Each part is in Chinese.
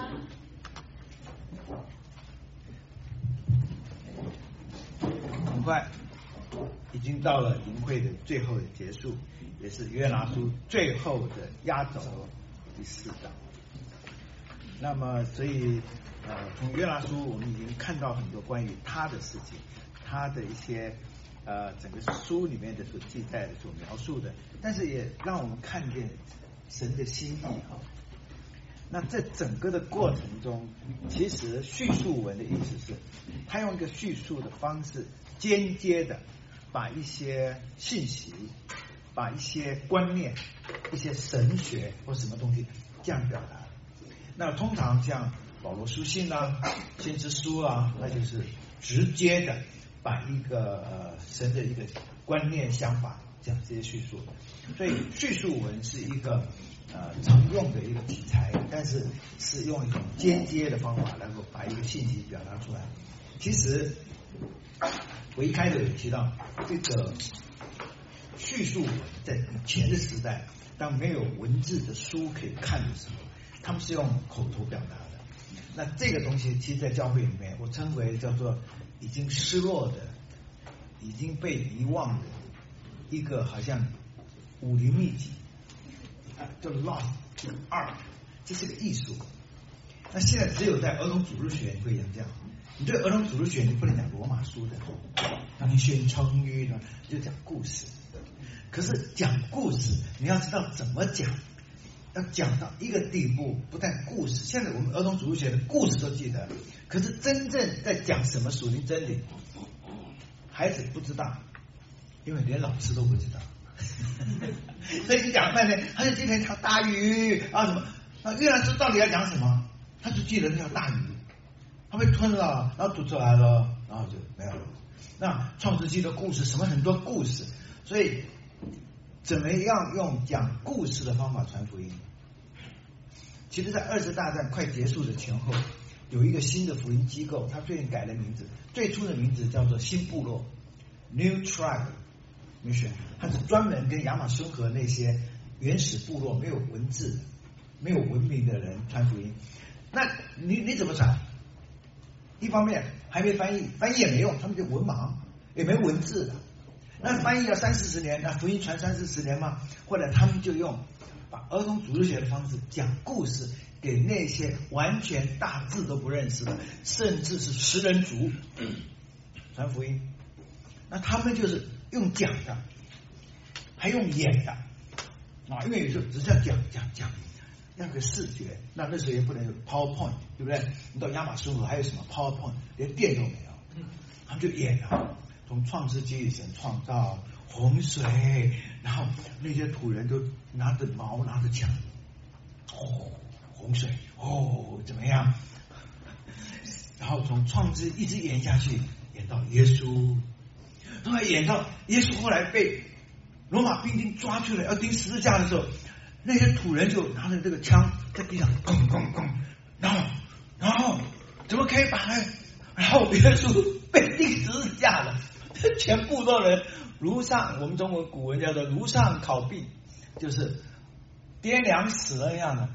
很快已经到了营会的最后的结束，也是约拿书最后的压轴第4章。那么所以从约拿书我们已经看到很多关于他的事情，他的一些整个书里面的所记载的所描述的，但是也让我们看见神的心意哈。那在整个的过程中，其实叙述文的意思是，他用一个叙述的方式，间接的把一些信息、把一些观念、一些神学或什么东西这样表达。那通常像保罗书信啊、先知书啊，那就是直接的把一个神的一个观念想法讲这些叙述。所以叙述文是一个常用的一个题材，但是是用一种间接的方法能够把一个信息表达出来。其实我一开始有提到这个叙述文在以前的时代，当没有文字的书可以看的时候，他们是用口头表达的。那这个东西其实在教会里面我称为叫做已经失落的、已经被遗忘的一个好像武林秘籍，叫 lost art， 这是个艺术。那现在只有在儿童主日学你会讲这样，你对儿童主日学你不能讲罗马书的，当你宣称语呢就讲故事。可是讲故事你要知道怎么讲，要讲到一个地步，不但故事，现在我们儿童主日学的故事都记得，可是真正在讲什么属灵真理，孩子不知道，因为连老师都不知道。所以你讲半天，他就今天条大鱼啊什么，那约拿书到底要讲什么？他就记得那条大鱼，他被吞了，然后吐出来了，然后就没有了。那创世纪的故事，什么很多故事，所以怎么样用讲故事的方法传福音？其实，在2次大战快结束的前后，有一个新的福音机构，他最近改了名字，最初的名字叫做新部落 （New Tribe Mission），它是专门跟亚马逊河那些原始部落没有文字、没有文明的人传福音。那你怎么传？一方面还没翻译，翻译也没用，他们就文盲，也没文字的。那翻译要30-40年，那福音传30-40年吗？或者他们就用把儿童主日学的方式讲故事给那些完全大字都不认识的，甚至是食人族传福音。那他们就是用讲的，还用演的啊，因为有时候只是要讲，那个视觉，那时候也不能有 PowerPoint， 对不对？你到亚马逊河还有什么 PowerPoint， 连电都没有，他们就演了。从创世纪神创造洪水，然后那些土人都拿着矛拿着枪，洪水怎么样？然后从创世一直演下去，演到耶稣，后来演到耶稣后来被罗马兵丁抓去了要钉十字架的时候，那些土人就拿着这个枪在地上咣咣咣，然后怎么可以把他？然后耶稣被钉十字架了。全部都人如上，我们中国古文叫做如上考妣，就是掂量死了一样的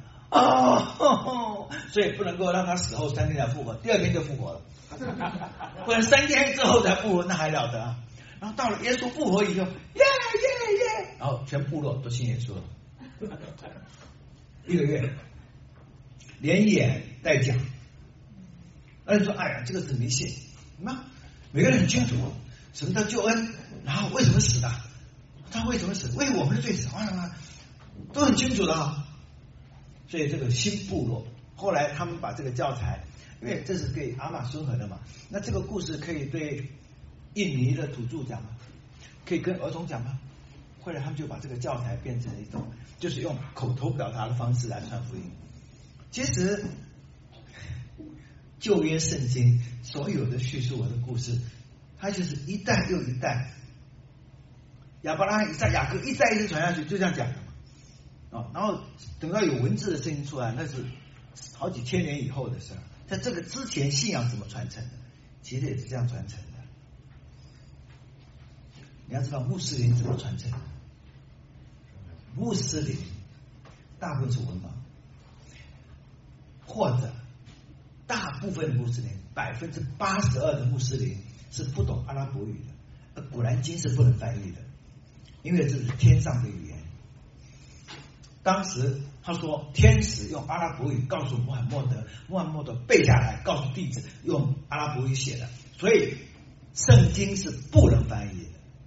所以不能够让他死后3天才复活，第2天就复活了，不然3天之后才复活，那还了得啊！然后到了耶稣复活以后，然后全部落都信耶稣了，1个月连演带讲。那你说，哎呀，这个是迷信，那每个人很清楚什么叫救恩，然后为什么死的，他为什么死，为我们的罪死，都很清楚的啊。所以这个新部落后来他们把这个教材，因为这是对亚马逊河的嘛，那这个故事可以对印尼的土著讲吗？可以跟儿童讲吗？后来他们就把这个教材变成一种就是用口头表达的方式来传福音。其实旧约圣经所有的叙述我的故事，它就是一代又一代，亚伯拉罕、以撒、雅各一代一直传下去，就这样讲的嘛。然后等到有文字的声音出来，那是好几千年以后的事儿。在这个之前，信仰怎么传承的？其实也是这样传承的。你要知道穆斯林怎么传承的？穆斯林大部分是文盲，或者部分的穆斯林，82%的穆斯林是不懂阿拉伯语的，而古兰经是不能翻译的，因为这是天上的语言。当时他说天使用阿拉伯语告诉穆罕默德，穆罕默德背下来告诉弟子用阿拉伯语写的，所以圣经是不能翻译的，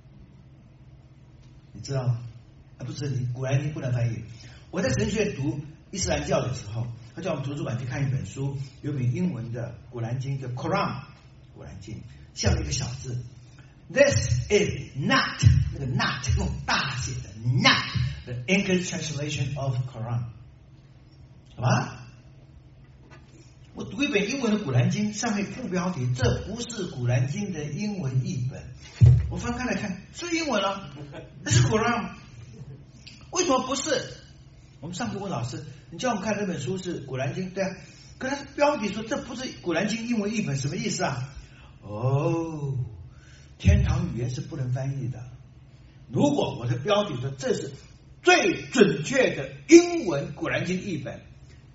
你知道吗？不是，你古兰经不能翻译。我在神学院读伊斯兰教的时候，他叫我们图书馆去看一本书，有本英文的古兰经叫 Quran， 古兰经下面一个小字 This is not， 那个 not 用大写的 not the English translation of Quran， 好吧？我读一本英文的古兰经，上面副标题这不是古兰经的英文译本，我翻开来看是英文啊，那是 Quran， 为什么不是？我们上次问老师，你叫我们看这本书是古兰经，对啊，可是标题说这不是古兰经英文译本，什么意思啊？哦，天堂语言是不能翻译的。如果我的标题说这是最准确的英文古兰经译本，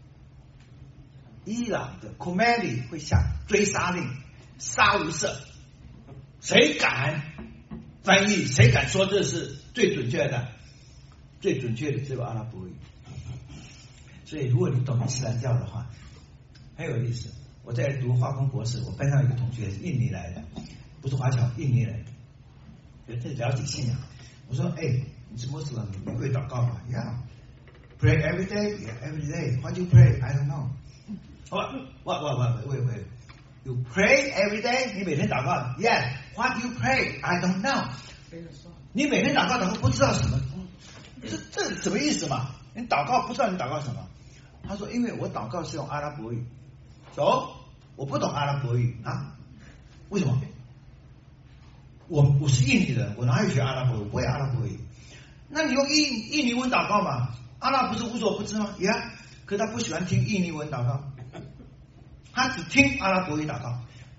伊朗的库梅里会下追杀令，杀无赦，谁敢翻译，谁敢说这是最准确的？最准确的只有阿拉伯语。所以如果你懂伊斯兰教的话很有意思。我在读化工博士，我班上有一个同学是印尼来的，不是华侨，印尼人，在了解信仰。我说你是穆斯林，你会祷告吗？ Yeah, pray every day. Yeah, every day. What do you pray? I don't know. Wait. You pray every day? 你每天祷告 ？Yeah. What do you pray? I don't know. 你每天祷告不知道什么，这什么意思嘛？你祷告不知道你祷告什么？他说因为我祷告是用阿拉伯语。我不懂阿拉伯语啊？为什么？我是印尼人，我哪里学阿拉伯语？我不会阿拉伯语。那你用印尼文祷告嘛？阿拉不是无所不知吗？呀，可他不喜欢听印尼文祷告，他只听阿拉伯语祷告。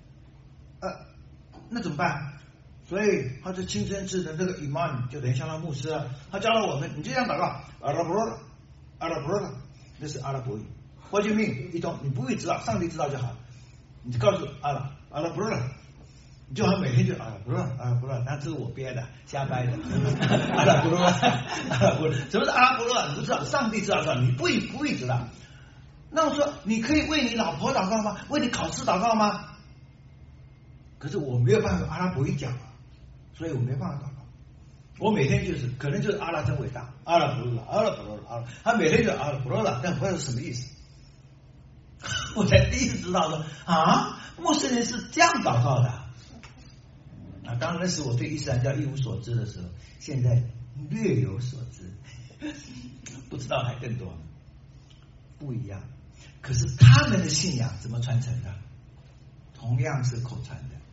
那怎么办？所以他是清真寺的这个 imam 就等于相当牧师啊，他教了我们，你就这样祷告，阿拉伯拉，那是阿拉伯语。What do you mean？ 你不会知道，上帝知道就好。你告诉阿拉伯拉，你就好每天就阿拉伯拉，那这是我编的，瞎掰的。阿拉伯拉，什么是阿拉伯拉？你不知道，上帝知道，你不会知道。那我说，你可以为你老婆祷告吗？为你考试祷告吗？可是我没有办法阿拉伯语讲，所以我没办法祷告。我每天可能就是阿拉真伟大，阿拉伯拉，他每天就阿拉伯拉，但不知道是什么意思。我才第一次知道说穆斯林是这样祷告的。当然那是我对伊斯兰教一无所知的时候，现在略有所知，不知道还更多，不一样。可是他们的信仰怎么传承的？同样是口传的，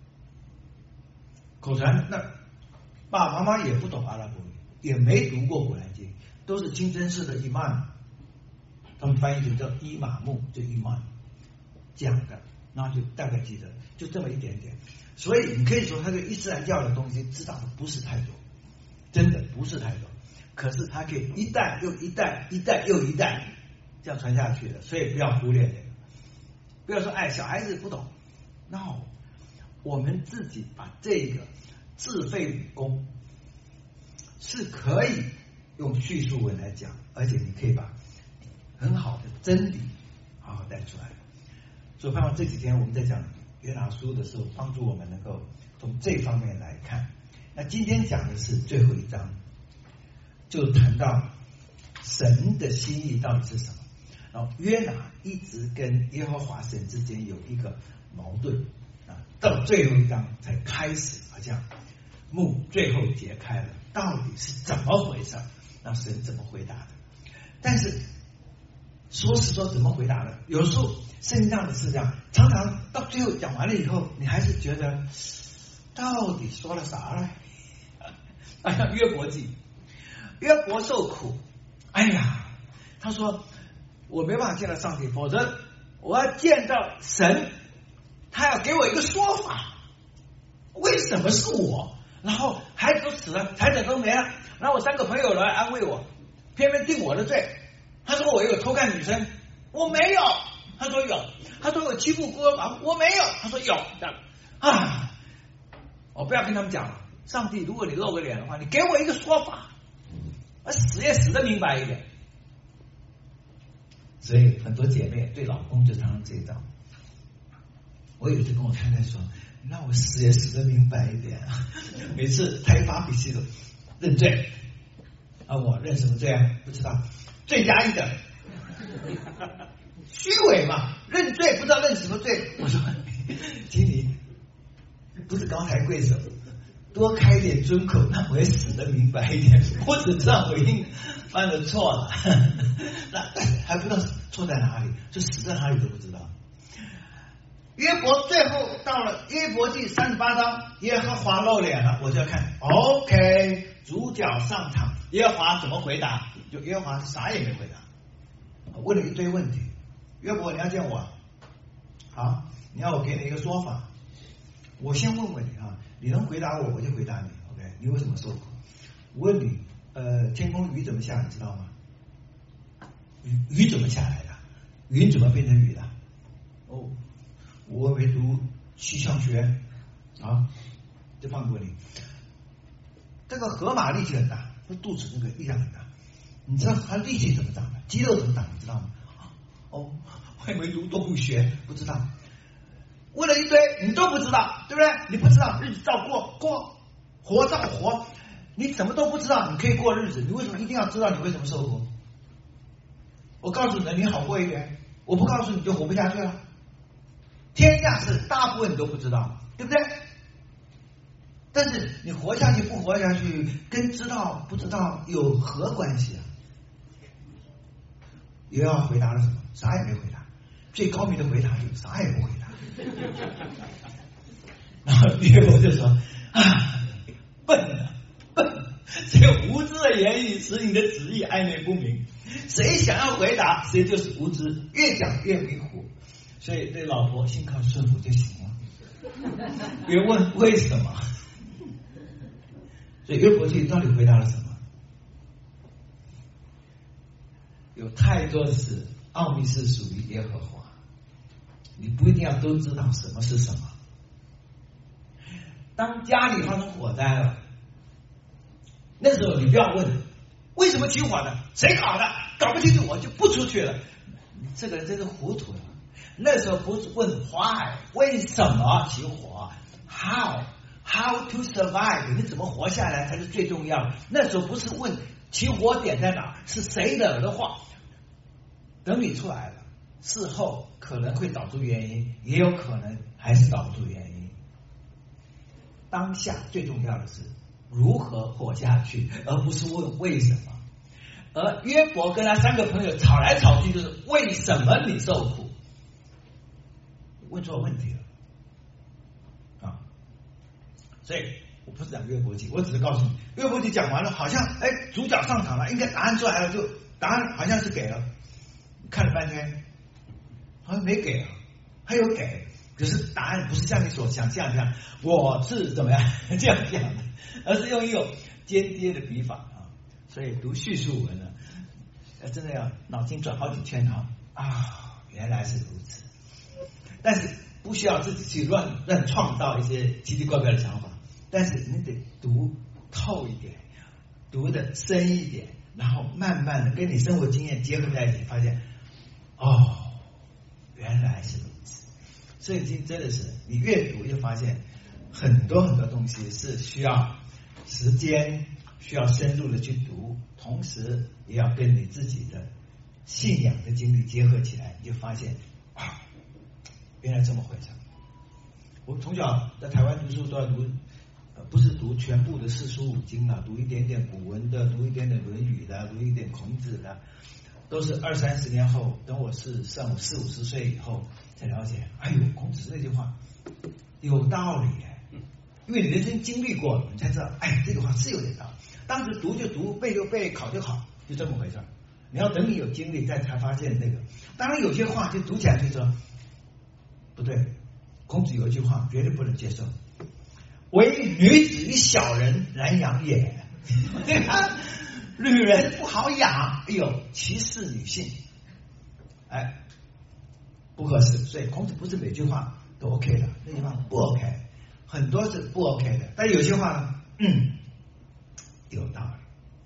口传。那爸爸妈妈也不懂阿拉伯语，也没读过古兰经，都是清真寺的伊曼。他们翻译成叫伊玛目，就伊玛讲的，然后就大概记得，就这么一点点。所以你可以说他对伊斯兰教的东西知道的不是太多，真的不是太多。可是他可以一代又一代，一代又一代这样传下去的，所以不要忽略这个。不要说小孩子不懂 ，no， 我们自己把这个自费理工是可以用叙述文来讲，而且你可以把很好的真理好好带出来。所以盼望这几天我们在讲约拿书的时候，帮助我们能够从这方面来看。那今天讲的是最后一章，就谈到神的心意到底是什么。然后约拿一直跟耶和华神之间有一个矛盾到最后一章才开始好像幕最后解开了，到底是怎么回事？那神怎么回答的？但是说是说怎么回答的？有时候圣经上的是这样，常常到最后讲完了以后，你还是觉得到底说了啥呢？像约伯记，约伯受苦，他说我没办法见到上帝，否则我要见到神，他要给我一个说法，为什么是我？然后孩子都死了，财产都没了，然后我3个朋友来安慰我，偏偏定我的罪。他说我有偷看女生，我没有， 他说有，他说我欺负孤儿寡妇，我没有，他说有，这样啊，我不要跟他们讲了。上帝，如果你露个脸的话，你给我一个说法，我死也死得明白一点。所以很多姐妹对老公就常常这一招。我有一次跟我太太说，让我死也死得明白一点啊！每次她一发脾气了，认罪啊，我认什么罪啊？不知道，罪加一等，虚伪嘛，认罪不知道认什么罪。我说，请你不是高抬贵手，多开一点尊口，那我也死得明白一点。我只知道我已经犯了错了，那还不知道错在哪里，就死在哪里都不知道。约伯最后到了约伯记38章，耶和华露脸了，我就要看 OK， 主角上场，耶和华怎么回答？就耶和华啥也没回答，问了一堆问题。约伯，你要见我，好，你要我给你一个说法，我先问问你啊，你能回答我，我就回答你。OK， 你为什么受苦？我问你，天空雨怎么下，你知道吗？雨怎么下来的？云怎么变成雨的？哦，我没读气象学啊，就放过你。这个河马力气很大，他肚子那个力量很大，你知道他力气怎么长的？肌肉怎么长？你知道吗？哦，我也没读动物学，不知道。问了一堆，你都不知道，对不对？你不知道，日子照过，活照活，你怎么都不知道，你可以过日子，你为什么一定要知道你为什么受苦？我告诉你，你好过一点，我不告诉你就活不下去了。天下事大部分你都不知道，对不对？但是你活下去不活下去，跟知道不知道有何关系啊？又要回答了什么？啥也没回答。最高明的回答就是啥也不回答。然后约伯就说啊，笨啊笨，只有无知的言语使你的旨意暧昧不明。谁想要回答，谁就是无知，越讲越迷糊。所以对老婆信靠顺服就行了，别问为什么。所以约伯记到底回答了什么？有太多的事，奥秘是属于耶和华，你不一定要都知道什么是什么。当家里发生火灾了，那时候你不要问为什么起火的，谁搞的，搞不清楚我就不出去了。这个人真是糊涂了。那时候不是问 why 为什么起火， how to survive 你怎么活下来才是最重要的。那时候不是问起火点在哪，是谁惹的祸。等你出来了，事后可能会找出原因，也有可能还是找不出原因。当下最重要的是如何活下去，而不是问为什么。而约伯跟他3个朋友吵来吵去，就是为什么你受苦？问错问题了啊！所以我不是讲约伯记，我只是告诉你，约伯记讲完了，好像主角上场了，应该答案出来了，就答案好像是给了，看了半天好像没给啊，还有给，可是答案不是像你所想象这样，我是怎么样这样讲的，而是用一种间接的笔法啊。所以读叙述文呢，真的要脑筋转好几圈啊，原来是如此。但是不需要自己去乱创造一些奇奇怪怪的想法，但是你得读透一点，读的深一点，然后慢慢的跟你生活经验结合在一起，发现哦，原来是如此。圣经真的是你越读越发现很多很多东西是需要时间，需要深入的去读，同时也要跟你自己的信仰的经历结合起来，你就发现啊，原来这么回事。我从小在台湾读书都要读，不是读全部的四书五经啊，读一点点古文的，读一点点论语的，读一点孔子的，都是20-30年后，等我是上40-50岁以后才了解。哎呦，孔子那句话有道理因为你人生经历过了，你才知道，这句话是有点道理。当时读就读，背就背，考就考，就这么回事。你要等你有经历，才发现那个。当然有些话就读起来就说不对，孔子有一句话绝对不能接受：唯女子与小人难养也。对吧？女人不好养，歧视女性。 不合适。所以孔子不是每句话都 OK 的，那句话不 OK， 很多是不 OK 的，但有些话呢，有道理。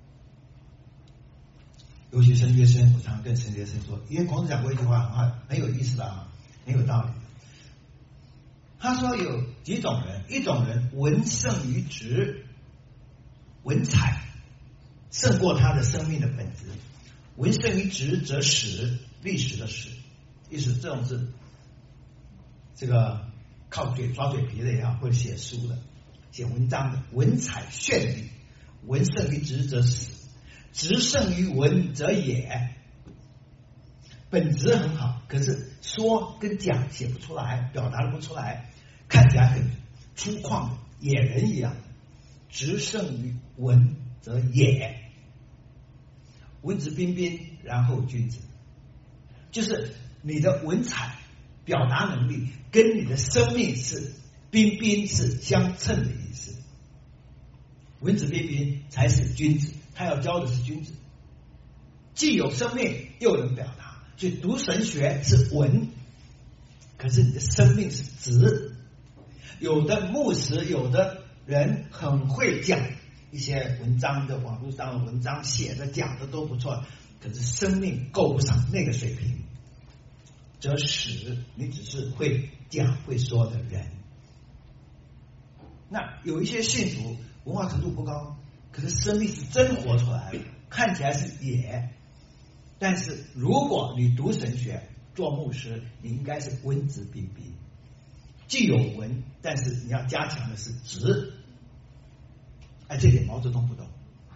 尤其神学生，我常跟神学生说，因为孔子讲过一句话很有意思的啊，很有道理的。他说有几种人，一种人文胜于直，文采胜过他的生命的本质。文胜于直则史，历史的史，意思这种是这个靠嘴抓嘴皮的也好，或者写书的、写文章的，文采绚丽。文胜于直则史，直胜于文则野。本质很好，可是说跟讲写不出来，表达不出来，看起来很粗犷，野人一样。直胜于文则野。文质彬彬，然后君子，就是你的文采表达能力跟你的生命是彬彬是相称的意思。文质彬彬才是君子，他要教的是君子，既有生命又能表达。所以读神学是文，可是你的生命是直。有的牧师，有的人很会讲一些文章的，网络上的文章写的讲的都不错，可是生命够不上那个水平，则使你只是会讲会说的人。那有一些信徒文化程度不高，可是生命是真活出来的，看起来是野。但是如果你读神学做牧师，你应该是文质彬彬，既有文，但是你要加强的是直。这点毛泽东不懂。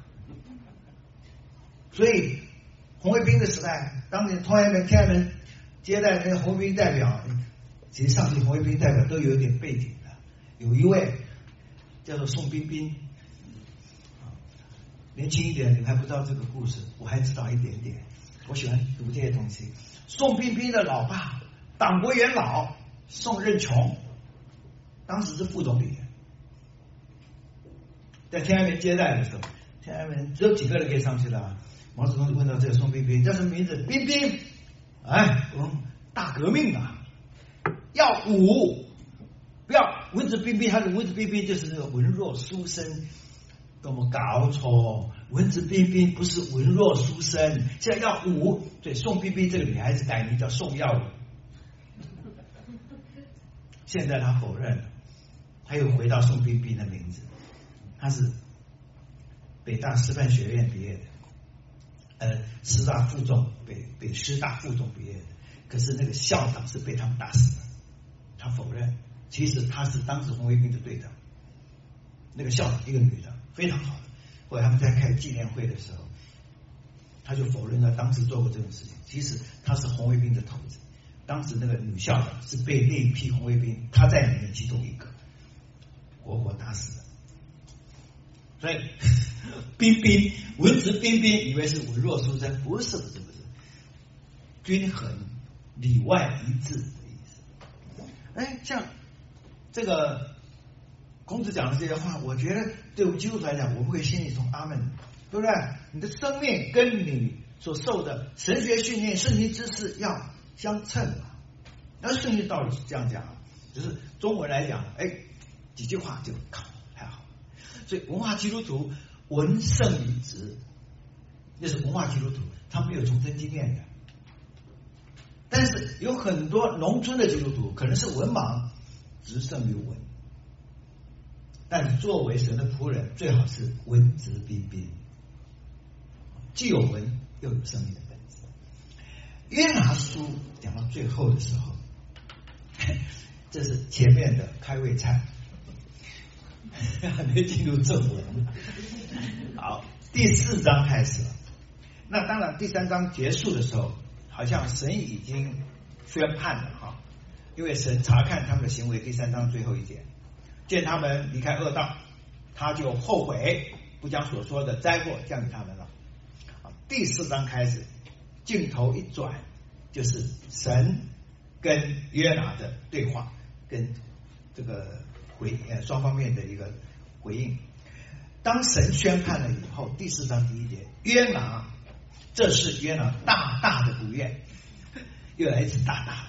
所以红卫兵的时代，当年天安门接待那个红卫兵代表，其实上去红卫兵代表都有点背景的。有一位叫做宋彬彬，年轻一点你还不知道这个故事，我还知道一点点。我喜欢读这些东西。宋彬彬的老爸党国元老宋任穷，当时是副总理，在天安门接待的时候，天安门只有几个人可以上去的。毛泽东就问到这个宋彬彬叫什么名字？彬彬，大革命啊，要武，不要文质彬彬。他的文质彬彬就是那个文弱书生，多么搞错！文质彬彬不是文弱书生，现在要武。所以宋彬彬这个女孩子改名叫宋耀武，现在他否认了，他又回到宋彬彬的名字。他是北大师范学院毕业的，师大附中北师大附中毕业的，可是那个校长是被他们打死的，他否认。其实他是当时红卫兵的队长，那个校长一个女的，非常好的。后来他们在开纪念会的时候，他就否认了当时做过这种事情。其实他是红卫兵的头子，当时那个女校长是被那一批红卫兵，他在里面其中一个，活活打死的。所以彬彬，文质彬彬，以为是文弱书生，不是，均衡里外一致的意思。像这个孔子讲的这些话，我觉得对我们基督徒来讲，我们会心里从阿门，对不对？你的生命跟你所受的神学训练、圣经知识要相称啊。那圣经道理是这样讲，就是中文来讲，几句话就太好。所以文化基督徒文胜于直，那是文化基督徒，他没有重生经验的。但是有很多农村的基督徒可能是文盲，直胜于文。但是作为神的仆人，最好是文质彬彬，既有文又有生命的本质。约拿书讲到最后的时候，这是前面的开胃菜，还没进入正文。好，第4章开始了。那当然第3章结束的时候，好像神已经宣判了哈，因为神查看他们的行为，第3章最后一节，见他们离开恶道，他就后悔，不将所说的灾祸降给他们了。第4章开始，镜头一转，就是神跟约拿的对话，跟这个双方面的一个回应。当神宣判了以后，第4章第1节，约拿，这是约拿大大的不愿，又来一次大大。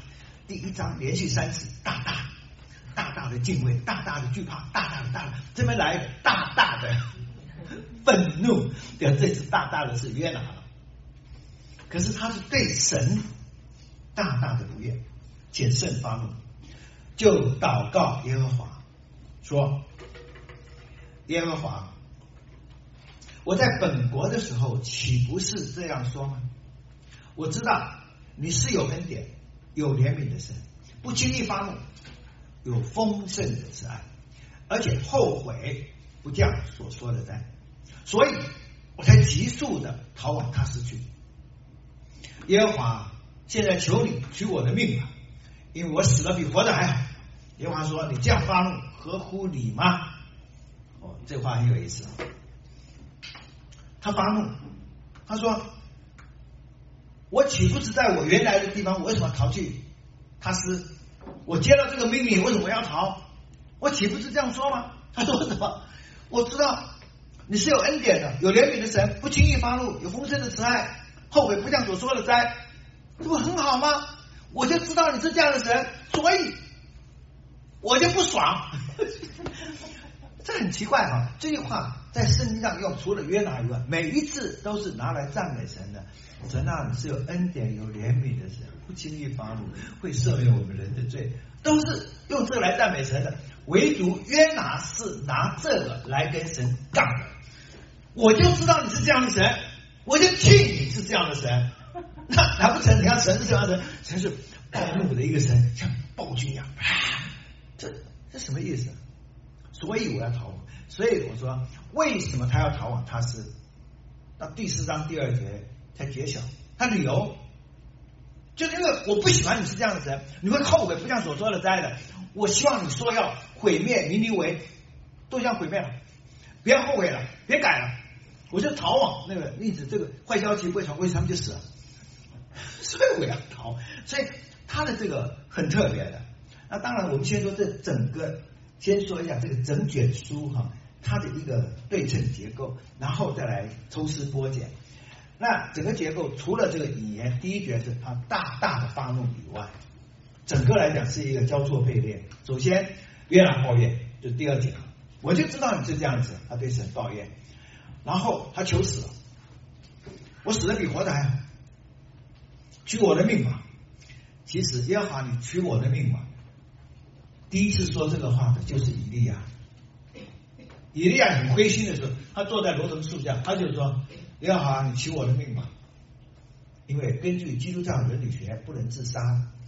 第1章连续3次大大的敬畏，大大的惧怕，大大的这边来大大的愤怒，这次大大的是约拿了。可是他是对神大大的不悦，谨慎发怒，就祷告耶和华说：耶和华，我在本国的时候岂不是这样说吗？我知道你是有恩典有怜悯的神，不轻易发怒，有丰盛的慈爱，而且后悔不降所说的灾，所以我才急速的逃往他施去。耶和华，现在求你取我的命吧，因为我死了比活着还好。耶和华说：你这样发怒合乎理吗？这话很有意思。他发怒，他说：我岂不是在我原来的地方，我为什么逃去他施？我接到这个命令，为什么要逃？我岂不是这样说吗？他说什么？我知道你是有恩典的有怜悯的神，不轻易发怒，有丰盛的慈爱，后悔不降所说的灾，这不很好吗？我就知道你是这样的神，所以我就不爽。这很奇怪啊！这句话在圣经上用，除了约拿以外，每一次都是拿来赞美神的。神啊，你是有恩典有怜悯的神，不轻易发怒，会赦免我们人的罪，都是用这个来赞美神的。唯独约拿是拿这个来跟神杠的。我就知道你是这样的神，我就气你是这样的神。难不成你看神是这样的神？神是暴怒的一个神，像暴君一样。这什么意思？所以我要逃亡。所以我说，为什么他要逃往他施？到第4章第2节才揭晓他理由，就是因为我不喜欢你是这样的神，你会后悔不像所说的灾的。我希望你说要毁灭尼尼微，都将毁灭了，别后悔了，别改了，我就逃往那个例子，这个坏消息不会传过去，他们就死了。所以我要逃。所以他的这个很特别的。那当然，我们先说这整个，先说一下这个整卷书哈，它的一个对称结构，然后再来抽丝剥茧。那整个结构除了这个引言，第一节是他大大的发怒以外，整个来讲是一个交错配列。首先约拿抱怨，就第2节，我就知道你是这样子，他对神抱怨，然后他求死了，我死的比活的还好，取我的命吧。其实耶和华，你取我的命吧，第一次说这个话的就是以利亚。以利亚很灰心的时候，他坐在罗藤树下，他就说：耶和华，你取我的命吧，因为根据基督教伦理学不能自杀，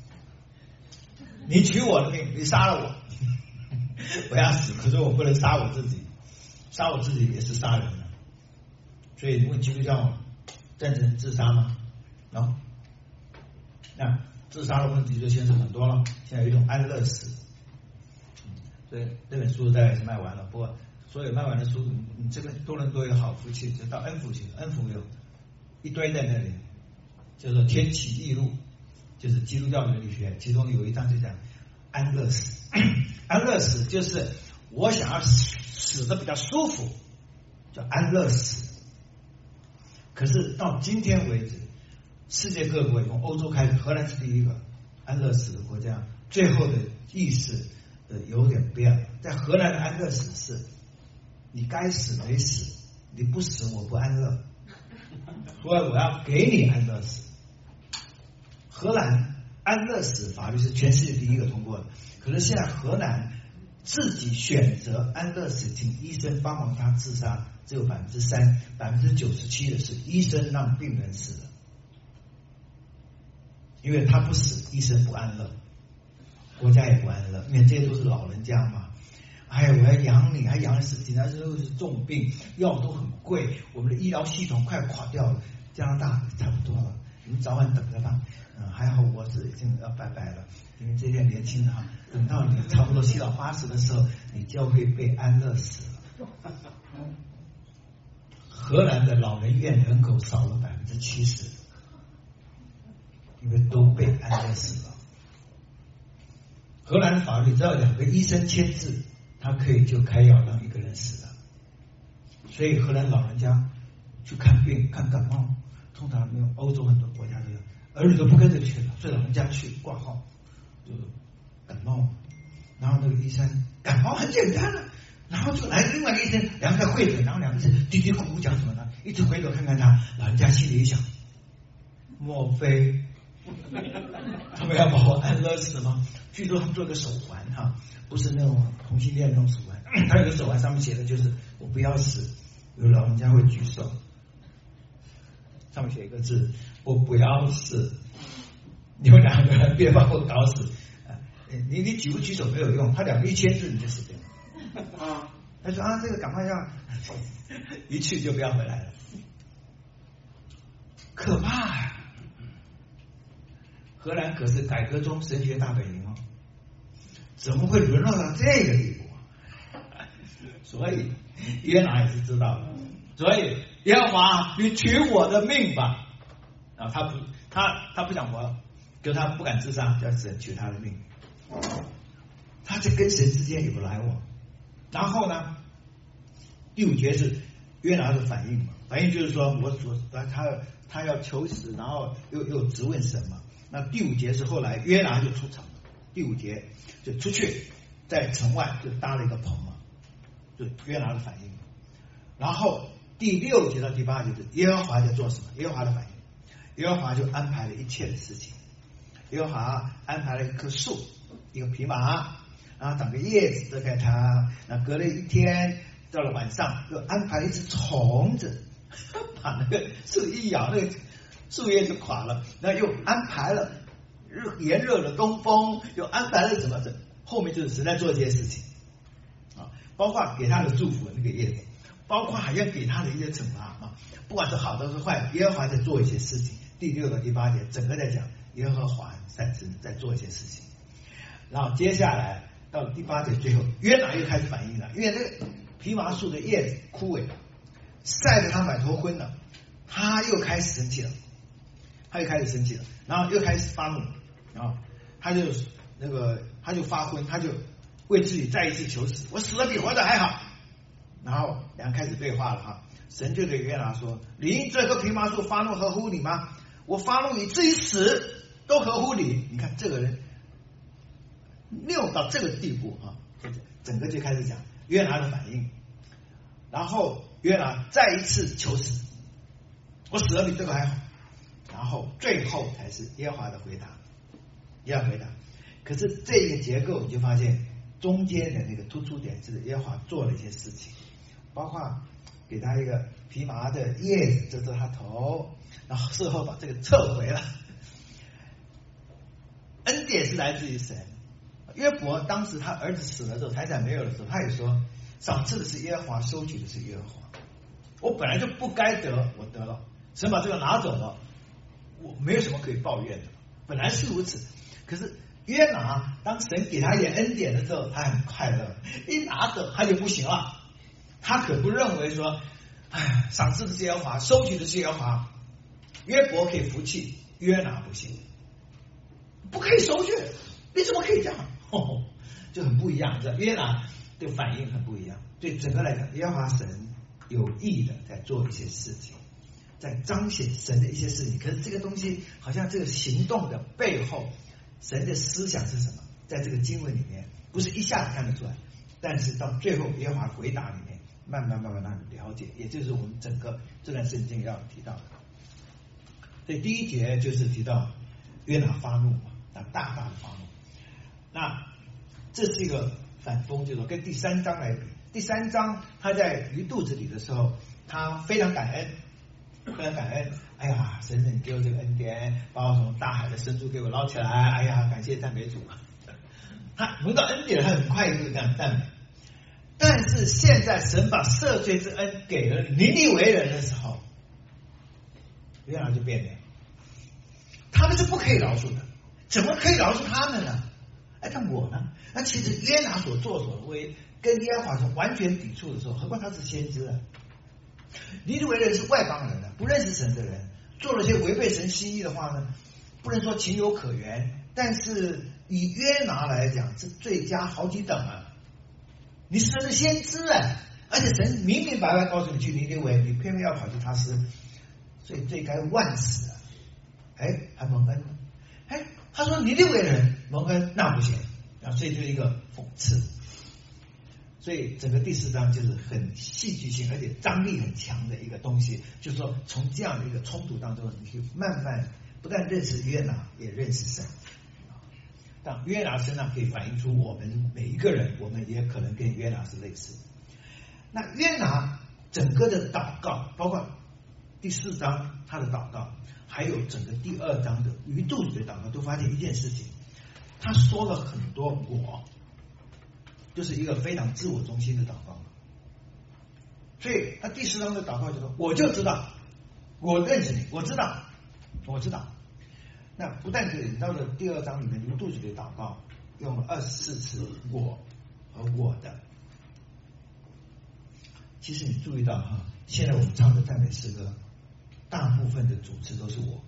你取我的命，你杀了我，我要死，可是我不能杀我自己，杀我自己也是杀人了。所以你问基督教赞成自杀吗？那自杀的问题就牵扯很多了。现在有一种安乐死，所以这本书大概是卖完了。不过所有卖完的书，你这边多伦多有好福气，就到恩福去，恩福有一堆在那里，叫做天启异录，就是基督教伦理学，其中有一章就讲安乐死。安乐死就是我想要死的比较舒服，叫安乐死。可是到今天为止，世界各国从欧洲开始，荷兰是第一个安乐死的国家，最后的意识有点变了。在荷兰的安乐死是你该死没死，你不死我不安乐，所以我要给你安乐死。荷兰安乐死法律是全世界第一个通过的，可是现在荷兰自己选择安乐死，请医生帮忙他自杀，只有3%， 97%的是医生让病人死的，因为他不死，医生不安乐，国家也不安乐，因为这些都是老人家嘛。哎，我要养你，还养了10几年，这都是重病，药都很贵，我们的医疗系统快垮掉了。加拿大差不多了，你们早晚等着吧。还好我是已经要拜拜了，因为这些年轻人等到你差不多7老80的时候，你就会被安乐死了。荷兰的老人院人口少了70%，因为都被安乐死了。荷兰的法律只要2个医生签字，他可以就开药让一个人死了。所以荷兰老人家去看病看感冒，通常因为欧洲很多国家这样，儿女都不跟着去了，所以老人家去挂号， 医生感冒很简单了，然后就来另外一个医生，两个在会诊，然后两个医生嘀嘀咕咕讲什么呢？一直回头看看他，老人家心里一想，莫非他们要把我安乐死吗？据说他们做个手环哈，不是那种同性恋那种手环，他有个手环上面写的就是我不要死，有老人家会举手，上面写一个字我不要死，你们两个人别把我搞死。你举不举手没有用，他两个1000字你就死掉了。他说这个赶快让一去就不要回来了，可怕呀！荷兰可是改革中神学大本营哦，怎么会沦落到这个地步啊？所以约拿也是知道的，所以耶和华，你取我的命吧。然后他不想活了，就他不敢自杀，叫神取他的命。他在跟神之间有个来往。然后呢，第5节是约拿的反应嘛，反应就是说他要求死，然后又质问神嘛。那第5节是后来约拿就出场了，第5节就出去，在城外就搭了一个棚嘛，就约拿的反应。然后第6节到第8节是耶和华在做什么？耶和华的反应，耶和华就安排了一切的事情。耶和华安排了一棵树，一个蓖麻，然后长个叶子遮盖它。那隔了一天，到了晚上，又安排了一只虫子，把那个树一咬，那个树叶就垮了。那又安排了炎热的东风，又安排了什么的，后面就是神在做这些事情啊，包括给他的祝福那个叶子，包括还要给他的一些惩罚啊，不管是好的是坏的，耶和华在做一些事情。第6到第8节整个在讲耶和华在做一些事情。然后接下来到第8节最后，约拿又开始反应了，因为那个蓖麻树的叶子枯萎了，晒得他满头昏了，他又开始生气了，然后又开始发怒，然后他就发昏，他就为自己再一次求死，我死了比活着还好。然后两人开始对话了哈，神就对约拿说：“你因这棵蓖麻树发怒合乎你吗？我发怒你至于死都合乎你。”你看这个人拗到这个地步啊，整个就开始讲约拿的反应。然后约拿再一次求死，我死了比这个还好。然后最后才是耶和华的回答，耶和华回答。可是这个结构你就发现中间的那个突出点是耶和华做了一些事情，包括给他一个蓖麻的叶子遮着他头，然后事后把这个撤回了。恩典是来自于神。约伯当时他儿子死了之后，财产没有的时候，他也说赏赐的是耶和华，收取的是耶和华。我本来就不该得，我得了，神把这个拿走了，我没有什么可以抱怨的，本来是如此。可是约拿当神给他一点恩典的时候，他很快乐，一拿走他就不行了。他可不认为说，哎，赏赐的是耶和华，收取的是耶和华。约伯可以服气，约拿不行，不可以收取，你怎么可以这样？就很不一样，约拿的反应很不一样。对整个来讲，耶和华神有意的在做一些事情，在彰显神的一些事情。可是这个东西好像这个行动的背后，神的思想是什么，在这个经文里面不是一下子看得出来，但是到最后耶和华回答里面慢慢让你了解，也就是我们整个这段圣经要提到的。所以第1节就是提到约拿发怒嘛，大大的发怒。那这是一个反讽，就是说跟第3章来比，第3章他在鱼肚子里的时候，他非常感恩，哎呀，神你给我这个恩典，把我从大海的深处给我捞起来，哎呀，感谢赞美主。他闻到恩典，他很快就这样赞美。但是现在神把赦罪之恩给了尼尼微人的时候，约拿就变了，他们是不可以饶恕的，怎么可以饶恕他们呢？哎，但我呢？那其实约拿所作所为跟耶和华是完全抵触的时候，何况他是先知啊。尼尼微人是外邦人的，不认识神的人，做了些违背神心意的话呢，不能说情有可原，但是以约拿来讲是罪加好几等啊。你是神的先知啊，而且神明明白白告诉你去尼尼微，你偏偏要跑去他施，所以罪该万死啊。哎，还蒙恩，哎，他说尼尼微人蒙恩那不行， 所以就是一个讽刺。所以整个第4章就是很戏剧性而且张力很强的一个东西，就是说从这样的一个冲突当中，你去慢慢不但认识约拿，也认识神。但约拿身上可以反映出我们每一个人，我们也可能跟约拿是类似。那约拿整个的祷告，包括第4章他的祷告，还有整个第2章的鱼肚子的祷告，都发现一件事情，他说了很多我，就是一个非常自我中心的祷告。所以他第4章的祷告就说，我就知道，我认识你，我知道。那不但是你到了第2章里面鱼肚子的祷告，用了24次我和我的。其实你注意到哈，现在我们唱的赞美诗歌，大部分的主词都是我，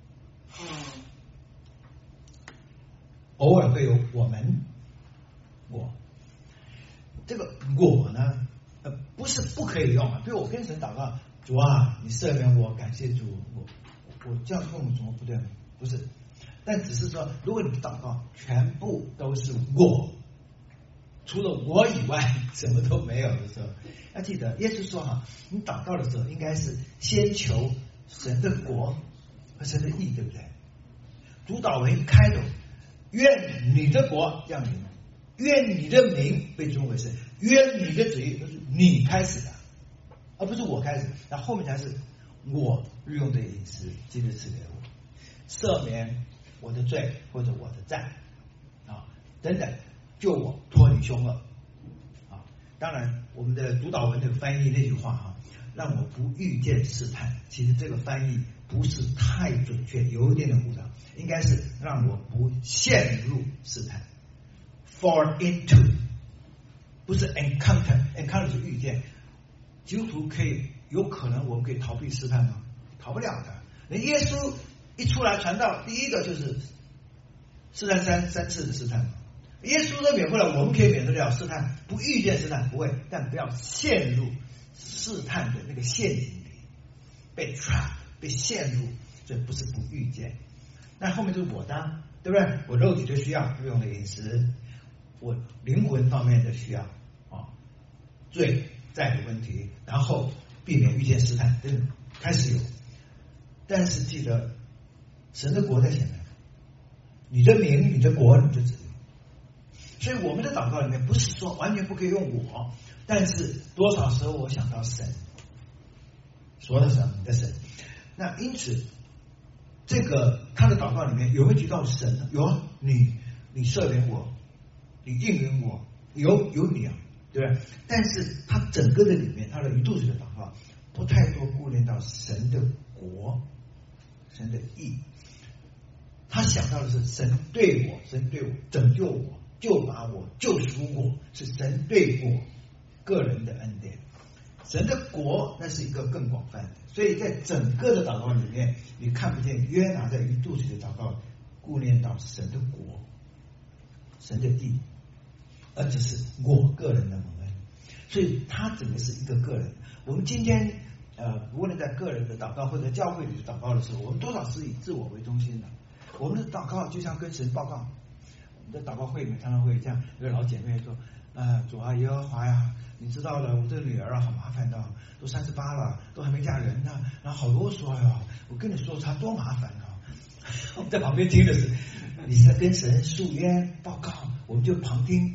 偶尔会有我们，我。这个我呢，不是不可以用啊。比如我跟神祷告，主啊，你赦免我，感谢主，我这样用怎么不对呢？不是，但只是说，如果你的祷告全部都是我，除了我以外什么都没有的时候，要记得耶稣说哈，你祷告的时候应该是先求神的国和神的义，对不对？主祷文一开头，愿你的国降临，愿你的名被尊为圣，愿你的旨意，都是你开始的，而不是我开始。那后面才是我日用的饮食，今日赐给我，赦免我的罪或者我的债啊等等，救我脱离凶恶啊。当然，我们的读祷文的翻译那句话啊，让我不遇见试探。其实这个翻译不是太准确，有一点点误导，应该是让我不陷入试探。Fall into， 不是 encounter 是遇见。基督徒有可能我们可以逃避试探吗？逃不了的。那耶稣一出来传道，第一个就是试探三次的试探。耶稣都免不了，我们可以免得了试探，不遇见试探不会，但不要陷入试探的那个陷阱里，被 trap 被陷入，这不是不遇见。那后面就是我的，对不对？我肉体的需要，日用的饮食，我灵魂方面的需要啊，罪债的问题，然后避免遇见试探，这开始有。但是记得，神的国在前面，你的名、你的国、你的旨意。所以我们的祷告里面不是说完全不可以用我，但是多少时候我想到神，说的是你的神。那因此，这个他的祷告里面有没有提到神？有，你赦免我，你应允我，有你啊，对吧？但是他整个的里面，他的鱼肚子的祷告不太多顾念到神的国、神的义。他想到的是神对我拯救我、救拔我、救赎我，是神对我个人的恩典。神的国那是一个更广泛的，所以在整个的祷告里面，你看不见约拿在鱼肚子的祷告顾念到神的国、神的义，而只是我个人的蒙恩。所以他整个是一个个人。我们今天无论在个人的祷告或者教会里的祷告的时候，我们多少是以自我为中心的。我们的祷告就像跟神报告。我们的祷告会里面常常会这样，有个老姐妹说：“主啊，耶和华呀，你知道了，我这个女儿啊，好麻烦的，都38了，都还没嫁人呢，然后好啰嗦呀。我跟你说，她多麻烦啊！”我们在旁边听的是，你是在跟神诉冤报告，我们就旁听。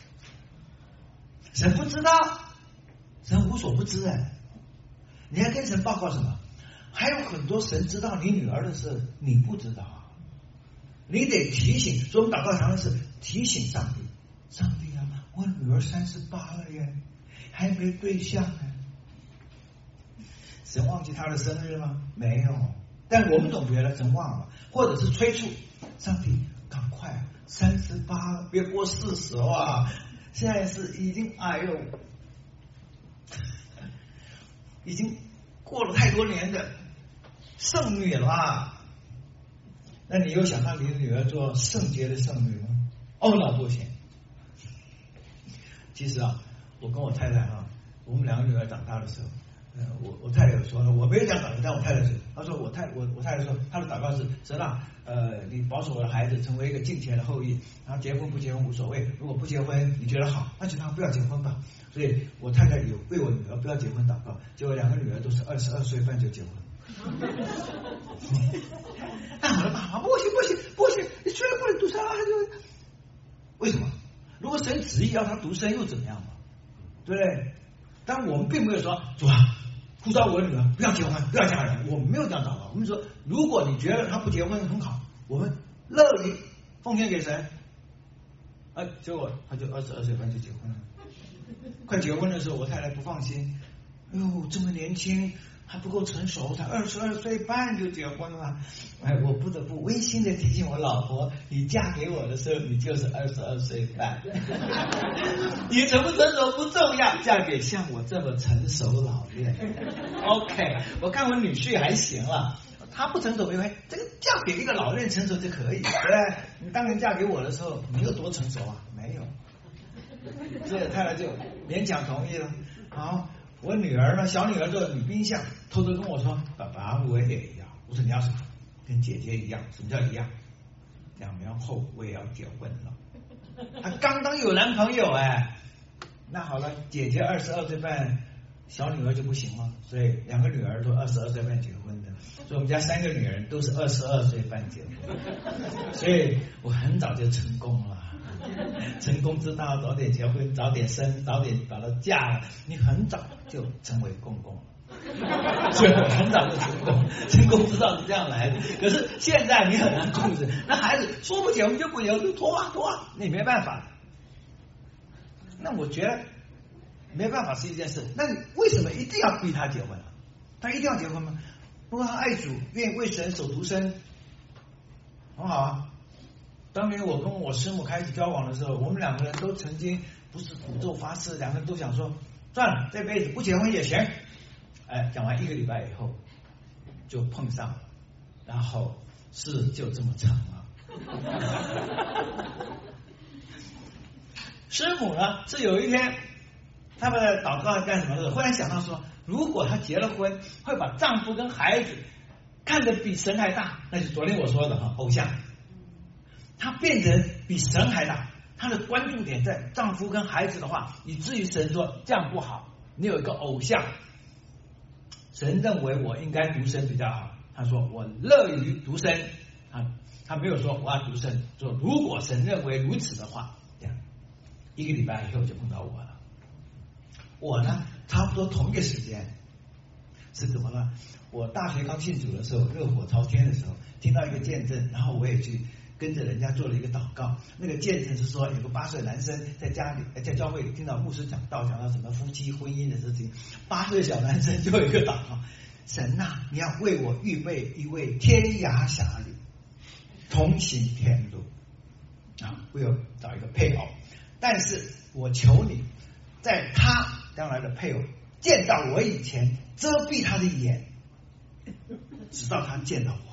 神不知道，神无所不知哎。你还跟神报告什么？还有很多神知道你女儿的事，你不知道。你得提醒，所以我们祷告常常是提醒上帝，上帝啊，我女儿38了耶，还没对象呢。神忘记她的生日吗？没有，但我们总觉得神忘了，或者是催促上帝赶快38了，别过40啊！现在是已经已经过了太多年的圣女了。那你有想让你的女儿做圣洁的圣女吗？懊恼不行。其实啊，我跟我太太啊，我们两个女儿长大的时候， 我太太有说了，我没有讲祷告，但我太太说，她说我太太说，她的祷告是神啊，你保守我的孩子成为一个敬虔的后裔，然后结婚不结婚无所谓，如果不结婚你觉得好，那就让他不要结婚吧。所以我太太有为我女儿不要结婚祷告，结果2个女儿都是22岁半就结婚。那我的爸爸不行，你虽然不能独生啊，就为什么？如果神旨意要他独生又怎么样嘛？对不对？但我们并没有说主啊，呼召我的女儿不要结婚，不要嫁人，我们没有这样祷告。我们说，如果你觉得她不结婚很好，我们乐于奉献给神。结果他就22岁半就结婚了。快结婚的时候，我太太不放心，哎呦，这么年轻。还不够成熟，才22岁半就结婚了。我不得不温馨的提醒我老婆，你嫁给我的时候，你就是22岁半。你成不成熟不重要，嫁给像我这么成熟老练。OK， 我看我女婿还行了，他不成熟没关系，这个嫁给一个老练成熟就可以，对不对？你当年嫁给我的时候，你有多成熟啊？没有。所以太太就勉强同意了。好。我女儿呢，小女儿做女兵相，偷偷跟我说：“爸爸，我也要。”我说：“你要什么？跟姐姐一样。什么叫一样？2年后我也要结婚了。”她刚有男朋友哎。那好了，姐姐22岁半，小女儿就不行了，所以2个女儿都22岁半结婚的，所以我们家3个女人都是22岁半结婚，所以我很早就成功了。成功之道，早点结婚，早点生，早点把她嫁了，你很早就成为公公，所以我很早就成功。成功之道是这样来的。可是现在你很难控制，那孩子说不结婚就不结婚，就拖啊，你没办法。那我觉得没办法是一件事，那你为什么一定要逼他结婚啊？他一定要结婚吗？如果他爱主，愿意为神守独身，很好啊。当年我跟我师母开始交往的时候，我们2个人都曾经不是诅咒发誓，2个人都想说算了，这辈子不结婚也行。讲完1个礼拜以后就碰上了，然后事就这么成了。师母呢是有一天他们在祷告干什么的时候，忽然想到说，如果她结了婚，会把丈夫跟孩子看得比神还大，那就昨天我说的偶像。他变成比神还大，他的关注点在丈夫跟孩子的话，以至于神说这样不好，你有一个偶像。神认为我应该独身比较好，他说我乐于独身，他没有说我要独身，说如果神认为如此的话，这样1个礼拜以后就碰到我了。我呢差不多同一个时间是怎么了？我大学刚信主的时候，热火朝天的时候，听到一个见证，然后我也去跟着人家做了一个祷告。那个见证是说，有个8岁的男生在家里在教会里听到牧师讲到什么夫妻婚姻的事情，8岁的小男生就有一个祷告：神啊，你要为我预备一位天涯侠侣，同行天路啊，我有找一个配偶，但是我求你，在他将来的配偶见到我以前，遮蔽他的眼，直到他见到我。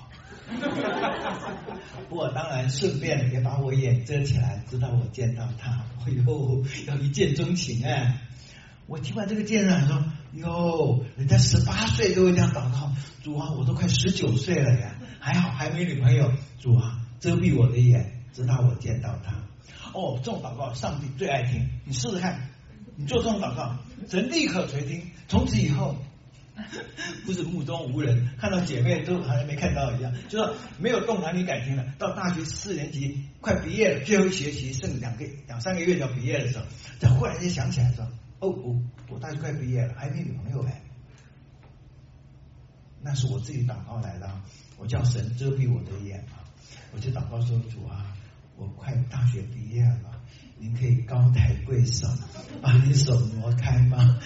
我当然顺便也把我眼遮起来，直到我见到他。哎呦，要一见钟情哎！我听完这个见证说，哟，人家18岁都会这样祷告，主啊，我都快19岁了呀，还好还没女朋友，主啊，遮蔽我的眼，直到我见到他。哦，这种祷告上帝最爱听，你试试看，你做这种祷告，神立刻垂听，从此以后不是目中无人，看到姐妹都好像没看到一样，就说没有动男女感情了。到大学4年级快毕业了，最后一学期剩2-3个月就要毕业的时候，才忽然间想起来说，我大学快毕业了，还没女朋友哎。那是我自己祷告来的，我叫神遮蔽我的眼啊，我就祷告说，主啊，我快大学毕业了，您可以高抬贵手，把你手挪开吗？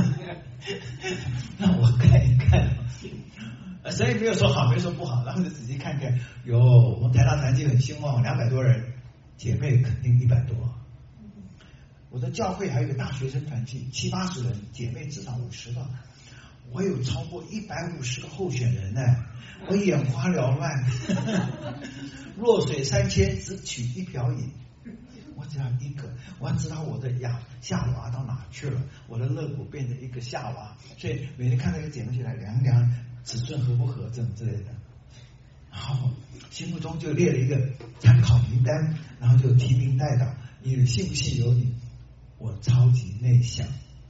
让我看一看。神也没有说好，没说不好，然后就仔细看看，我们台大团契很兴旺，200多人，姐妹肯定100多。我的教会还有一个大学生团契，70-80人，姐妹至少50个。我有超过150个候选人呢，我眼花缭乱，弱水3千只取一瓢饮。我只要一个，我要知道我的下娃到哪去了，我的肋骨变成一个下娃，所以每天看到一个姐妹就来量量尺寸合不合这种之类的，然后心目中就列了一个参考名单，然后就提名带导，你信不信由你。我超级内向，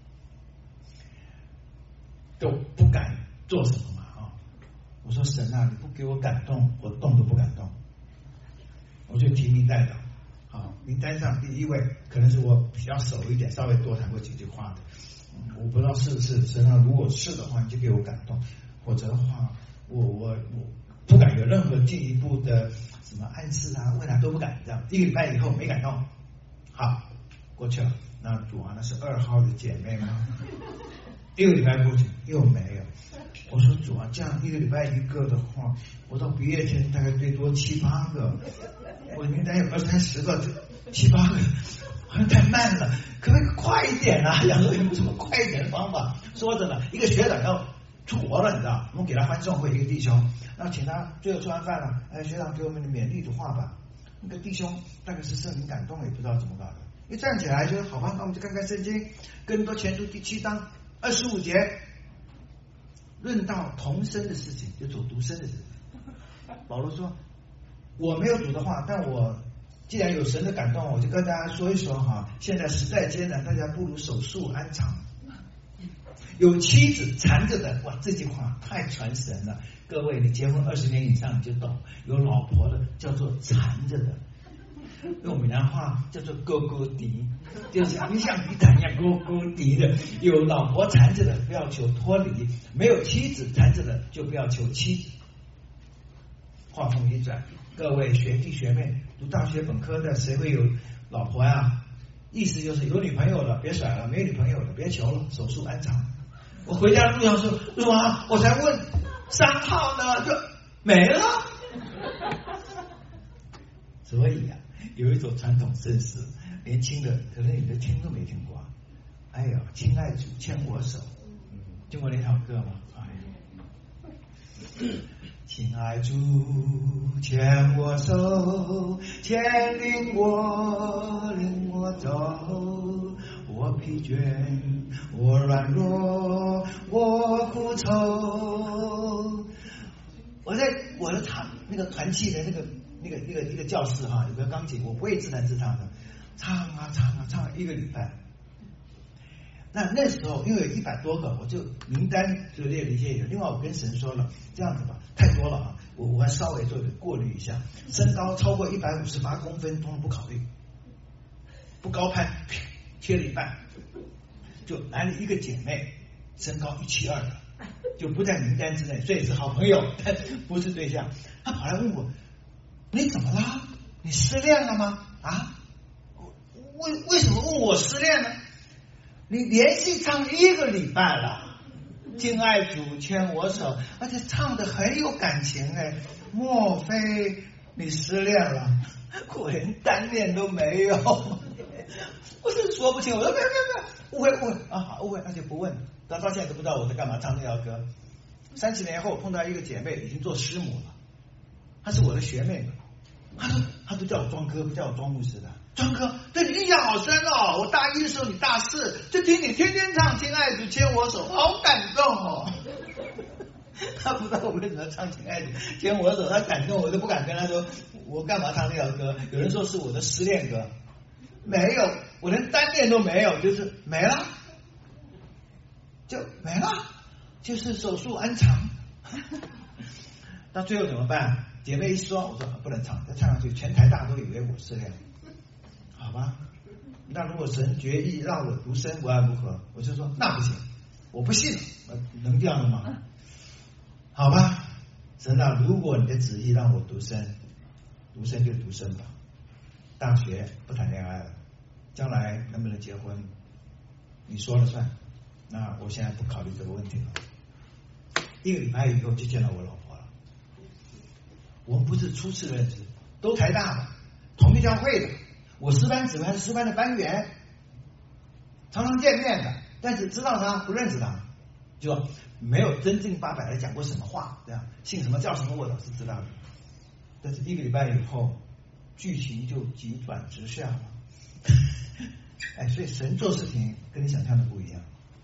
都不敢做什么嘛啊！我说神啊，你不给我感动，我动都不敢动。我就提名带导，好，名单上第一位可能是我比较熟一点，稍微多谈过几句话的，我不知道是不是神啊，如果是的话，你就给我感动，否则的话，我不敢有任何进一步的什么暗示啊、未来都不敢这样。1个礼拜以后没感动，好，过去了。那主啊，那是2号的姐妹吗？1个礼拜过去又没有。我说主啊，这样1个礼拜1个的话，我到毕业前大概最多7、8个，我名单有20、30个，7、8个，好像太慢了，可不可以快一点啊？然后有什么快一点的方法？说着呢，一个学长要出国了，你知道，我们给他欢送会，一个弟兄，然后请他最后吃完饭了，学长给我们的勉励的话吧。那个弟兄大概是圣灵感动，也不知道怎么搞的。一站起来就好吧，那我们就看看圣经，哥林多前书第7章25节，论到同生的事情，就走独生的事情。保罗说：“我没有主的话，但我既然有神的感动，我就跟大家说一说哈。现在时代艰难，大家不如手术安肠。有妻子缠着的，哇，这句话太传神了。各位，你结婚20年以上你就懂，有老婆的叫做缠着的。”用闽南话叫做勾勾敌，就像你像地毯一样勾勾敌的。有老婆缠着的不要求脱离，没有妻子缠着的就不要求妻子。话锋一转，各位学弟学妹，读大学本科的谁会有老婆呀？意思就是有女朋友了别甩了，没女朋友了别求了，手术安肠。我回家路上说是吧？我才问3号呢，就没了。所以啊，有一种传统圣诗，年轻的可能你的听都没听过。哎呦，亲爱主牵我手，听过那条歌吗？哎，亲爱主牵我手，牵领我走，我疲倦，我软弱，我苦愁。我在我的那个团契的那个教室哈，有个钢琴，我不会自弹自唱的，唱了1个礼拜。那时候因为有100多个，我就名单就列了一些人。另外我跟神说了，这样子吧，太多了啊，我还稍微做一个过滤一下。身高超过158公分，通通不考虑，不高攀，切了一半。就来了一个姐妹，身高172的，就不在名单之内，所以是好朋友，但不是对象。她跑来问我，你怎么了？你失恋了吗？啊？为什么问我失恋呢？你连续唱1个礼拜了，敬爱主牵我手，而且唱的很有感情哎，莫非你失恋了？我连单恋都没有。我是说不清，我说没有，误会啊，好误会，那就不问。到现在都不知道我在干嘛唱那条歌。30年后碰到一个姐妹，已经做师母了，她是我的学妹，她都叫我庄哥，不叫我庄牧师的。庄哥对你印象好深哦，我大1的时候你大4，就听你天天唱亲爱主牵我手，好感动哦。他不知道我为什么唱亲爱主牵我手，他感动我都不敢跟他说我干嘛唱那条歌。有人说是我的失恋歌，没有，我连单恋都没有，就是没了，就没了，就是手术安肠。到最后怎么办？姐妹一说，我说不能唱，再唱上去全台大都以为我失恋。好吧，那如果神决意让我独身，我要如何？我就说那不行，我不信，能这样的吗？好吧，神啊，如果你的旨意让我独身就独身吧。大学不谈恋爱了，将来能不能结婚，你说了算。那我现在不考虑这个问题了。1个礼拜以后就见到我老婆了。我们不是初次认识，都台大的，同一教会的。我师班指挥还是师班的班员，常常见面的，但是知道他不认识他，就没有真正800的讲过什么话，这样姓什么叫什么我倒是知道的。但是1个礼拜以后，剧情就急转直下了。 哎，所以神做事情跟你想象的不一样。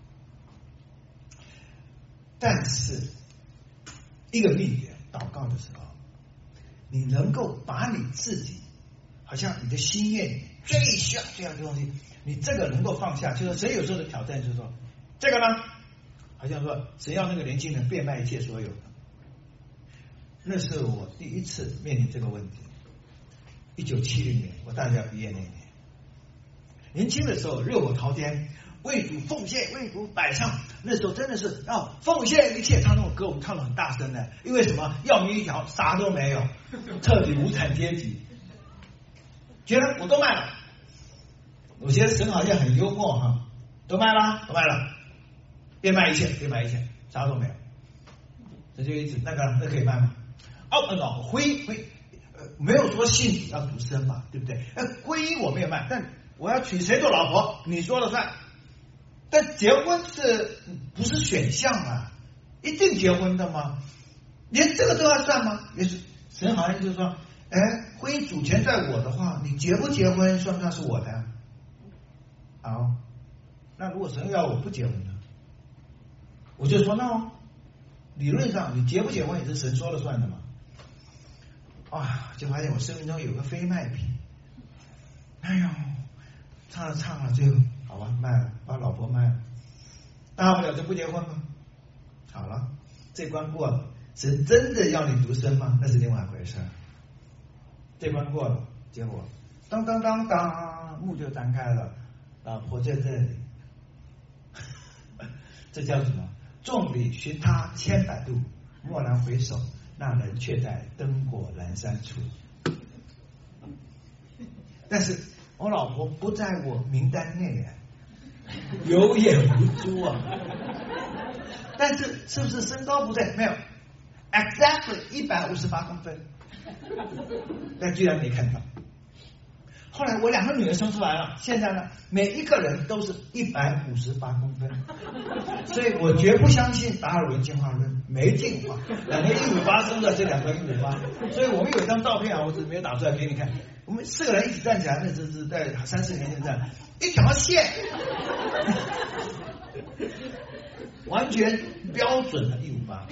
但是一个秘诀，祷告的时候，你能够把你自己，好像你的心愿最需要这样的东西，你这个能够放下。就是神有时候的挑战就是说，这个呢，好像说神要那个年轻人变卖一切所有的。那是我第一次面临这个问题。1970年，我大学毕业那年，年轻的时候热火朝天，为主奉献，为主摆上。那时候真的是要奉献一切，唱那种歌我们唱得很大声的，因为什么？要命一条，啥都没有，彻底无产阶级。觉得我都卖了，我觉得神好像很幽默哈，都卖了，都卖了，变卖一切，变卖一切，啥都没有。这就一直那可以卖吗？没有说信主要独身嘛，对不对？婚姻我没有卖，但我要娶谁做老婆，你说了算。但结婚不是选项啊？一定结婚的吗？连这个都要算吗？也是神好像就是说，婚姻主权在我的话，你结不结婚算不算是我的？好，那如果神要我不结婚呢？我就说那理论上你结不结婚也是神说了算的嘛。就发现我生命中有个非卖品，哎呦，唱了，最后好吧，卖了，把老婆卖了，大不了就不结婚吗？好了，这关过了，神真的要你独身吗？那是另外一回事。这关过了，结果当当当当，幕就展开了，老婆在这里，这叫什么？众里寻他千百度，蓦然回首，那人却在灯火阑珊处。但是我老婆不在我名单内，有眼无珠啊。但是是不是身高不对？没有 ，exactly 158公分，但居然没看到。后来我2个女儿生出来了，现在呢，每一个人都是158公分，所以我绝不相信达尔文进化论，没进化，2个158生的，这2个158，所以我们有一张照片啊，我只没有打出来给你看，我们4个人一起站起来，那是在3-4年前站，一条线，完全标准的158。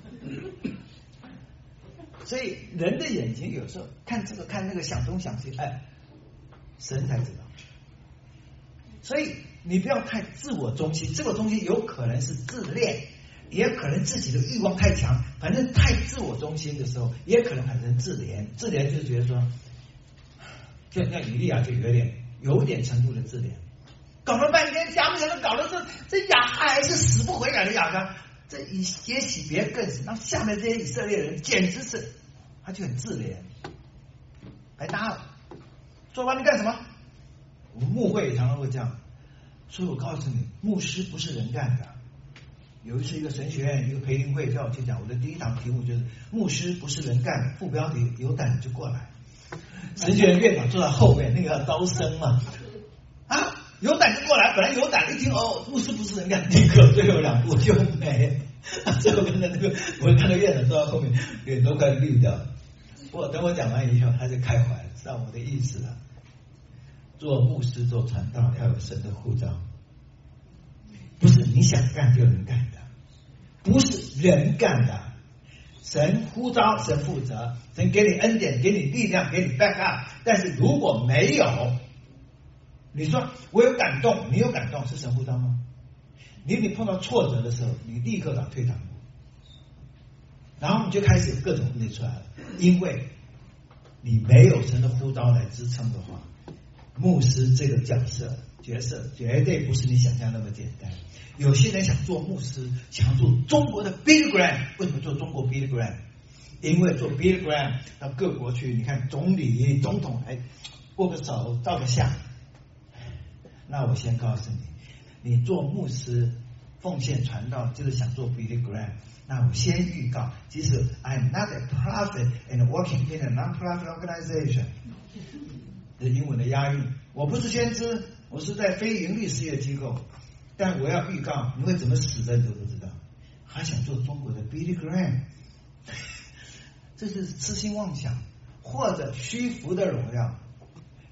所以人的眼睛有时候看这个看那个，想东想西，神才知道。所以你不要太自我中心，自我中心有可能是自恋，也可能自己的欲望太强，反正太自我中心的时候，也可能产生自怜。自怜就觉得说，就像以利亚就有点程度的自怜，搞了半天，加不人搞的这亚还是死不悔改的亚当，这以也许别人更死，那下面这些以色列人简直是，他就很自怜，白搭了。说完你干什么？我们牧会也常常会这样，所以我告诉你，牧师不是人干的。有一次一个神学院一个培灵会叫我去讲，我的第一堂题目就是牧师不是人干的，副标题有胆就过来。神学院院长坐在后面，那个要招生嘛，有胆就过来。本来有胆，一听牧师不是人干，立刻最后2步就没。最后跟着我看到院长坐在后面，脸都快绿掉了。等我讲完以后，他就开怀了，知道我的意思了。做牧师做传道要有神的呼召，不是你想干就能干的，不是人干的。神呼召，神负责，神给你恩典，给你力量，给你 back up。但是如果没有，你说我有感动，你有感动，是神呼召吗？你碰到挫折的时候，你立刻打退堂鼓，然后你就开始有各种问题出来了，因为你没有神的呼召来支撑的话，牧师这个角色绝对不是你想象那么简单。有些人想做牧师，想做中国的 Billy Graham， 为什么做中国 Billy Graham？ 因为做 Billy Graham 到各国去，你看总理、总统，握个手、照个相。那我先告诉你，你做牧师、奉献传道，就是想做 Billy Graham。那我先预告，其实 I'm not a prophet and working in a non-profit organization。这英文的押韵，我不是先知，我是在非盈利事业机构。但我要预告，你会怎么死的你都不知道。还想做中国的 Billy Graham， 这是痴心妄想，或者虚浮的荣耀。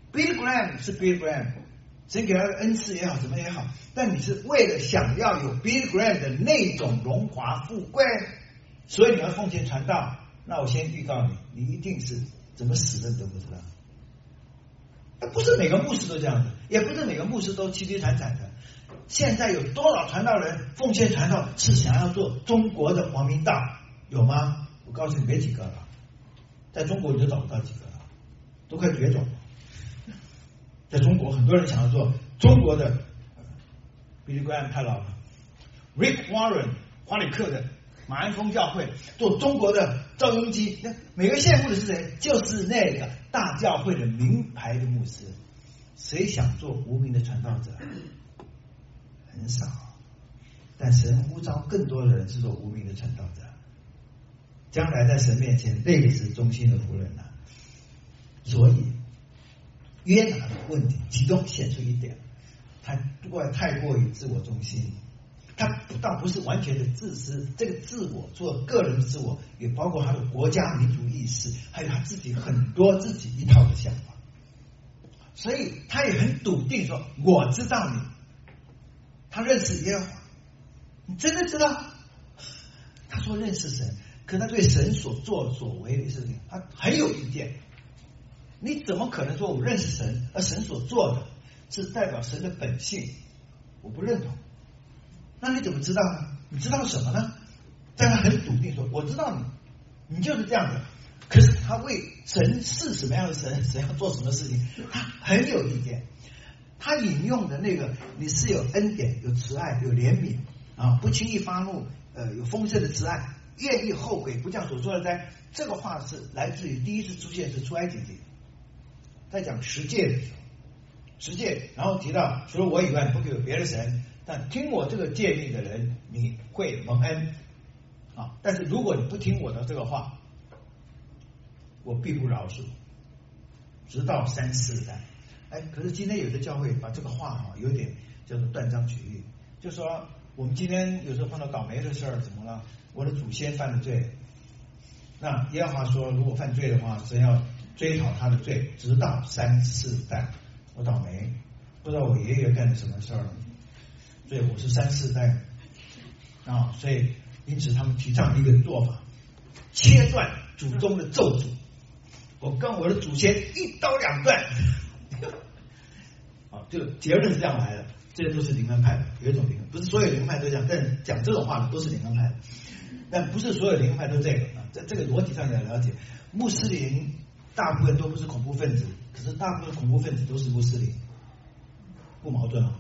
Billy Graham 是 Billy Graham， 神给他的恩赐也好，怎么也好，但你是为了想要有 Billy Graham 的那种荣华富贵，所以你要奉献传道。那我先预告你，你一定是怎么死的你都不知道。不是每个牧师都这样子，也不是每个牧师都凄凄惨惨的。现在有多少传道人奉献传道是想要做中国的王明道？有吗？我告诉你，没几个了。在中国你就找不到几个了，都快绝种了。在中国很多人想要做中国的Billy Graham 太老了 ，Rick Warren 华里克的马鞍峰教会做中国的赵雍基，每个羡慕的是谁？就是那个大教会的名牌的牧师。谁想做无名的传道者？很少。但神呼召更多的人是做无名的传道者，将来在神面前类似忠心的仆人啊。所以约拿的问题其中显出一点，他太过于自我中心，他倒不是完全的自私，这个自我做个人的自我，也包括他的国家民族意识，还有他自己很多自己一套的想法。所以他也很笃定说，我知道你。他认识耶和华，你真的知道？他说认识神，可他对神所作所为的事情他很有意见。你怎么可能说我认识神，而神所做的是代表神的本性？我不认同。那你怎么知道呢？你知道什么呢？但他很笃定说，我知道你，你就是这样的。可是他为神是什么样的神，神要做什么事情，他很有意见。他引用的那个，你是有恩典、有慈爱、有怜悯啊，不轻易发怒，有丰盛的慈爱，愿意后悔，不将所说的灾。这个话是来自于第一次出现是出埃及记，在讲十诫的时候，十诫，然后提到除了我以外，你不可以有别的神，但听我这个诫命的人，你会蒙恩啊。但是如果你不听我的这个话，我必不饶恕，直到3、4代。可是今天有的教会把这个话有点叫做断章取义，就说我们今天有时候碰到倒霉的事儿，怎么了？我的祖先犯了罪，那耶和华说，如果犯罪的话，神要追讨他的罪，直到3、4代。我倒霉，不知道我爷爷干了什么事儿，所以我是3、4代啊。所以因此他们提倡一个做法，切断祖宗的咒诅。我跟我的祖先一刀两断。这个结论是这样来的，这些都是灵恩派的，有一种灵恩，不是所有灵恩派都这样，但讲这种话的都是灵恩派的，但不是所有灵恩派都这个啊。这个逻辑上要了解，穆斯林大部分都不是恐怖分子，可是大部分恐怖分子都是穆斯林，不矛盾啊。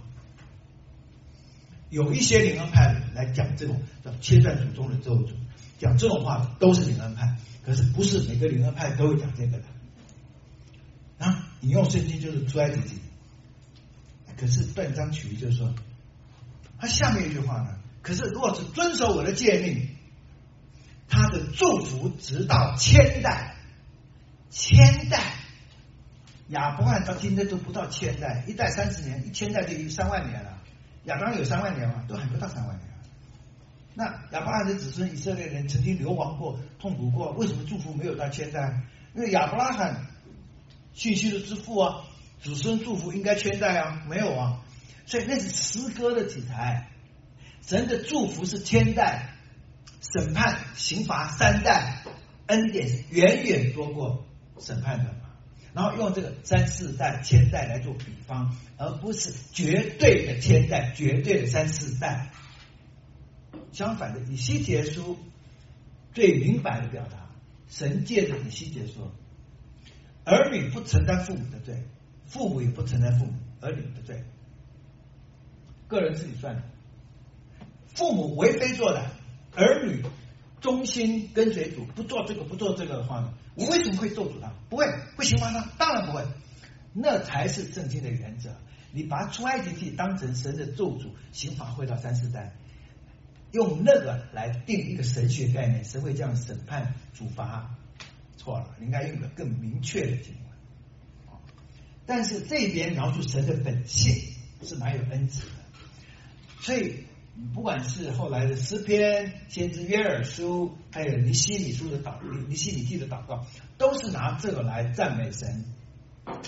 有一些灵恩派来讲这种叫切断祖宗的咒诅，讲这种话都是灵恩派，可是不是每个灵恩派都会讲这个的啊。引用圣经就是出埃及记，可是断章取义就是说，他下面一句话呢，可是如果是遵守我的诫命，他的祝福直到1000代，1000代，亚伯拉罕到今天都不到1000代，一代30年，1000代就3万年了。亚当有3万年吗？都还不到3万年。那亚伯拉罕的子孙以色列人曾经流亡过、痛苦过，为什么祝福没有到1000代？因为亚伯拉罕信息的之父啊，子孙祝福应该1000代啊，没有啊，所以那是诗歌的题材。神的祝福是1000代，审判刑罚3代，恩典是远远多过审判的。然后用这个3、4代、1000代来做比方，而不是绝对的1000代、绝对的3、4代。相反的，以西结书最明白的表达，神借着以西结说，儿女不承担父母的罪，父母也不承担父母儿女的罪，个人自己算的。父母为非作歹，儿女忠心跟随主，不做这个不做这个的话呢，我为什么会咒诅他？不会，会刑罚他？当然不会。那才是圣经的原则。你把出埃及记当成神的咒诅，刑罚会到3、4代，用那个来定一个神学概念，神会这样审判处罚，错了，你应该用个更明确的经文。但是这边描述神的本性是蛮有恩慈的，所以不管是后来的诗篇、先知约珥书，还有尼希米记的祷告，都是拿这个来赞美神。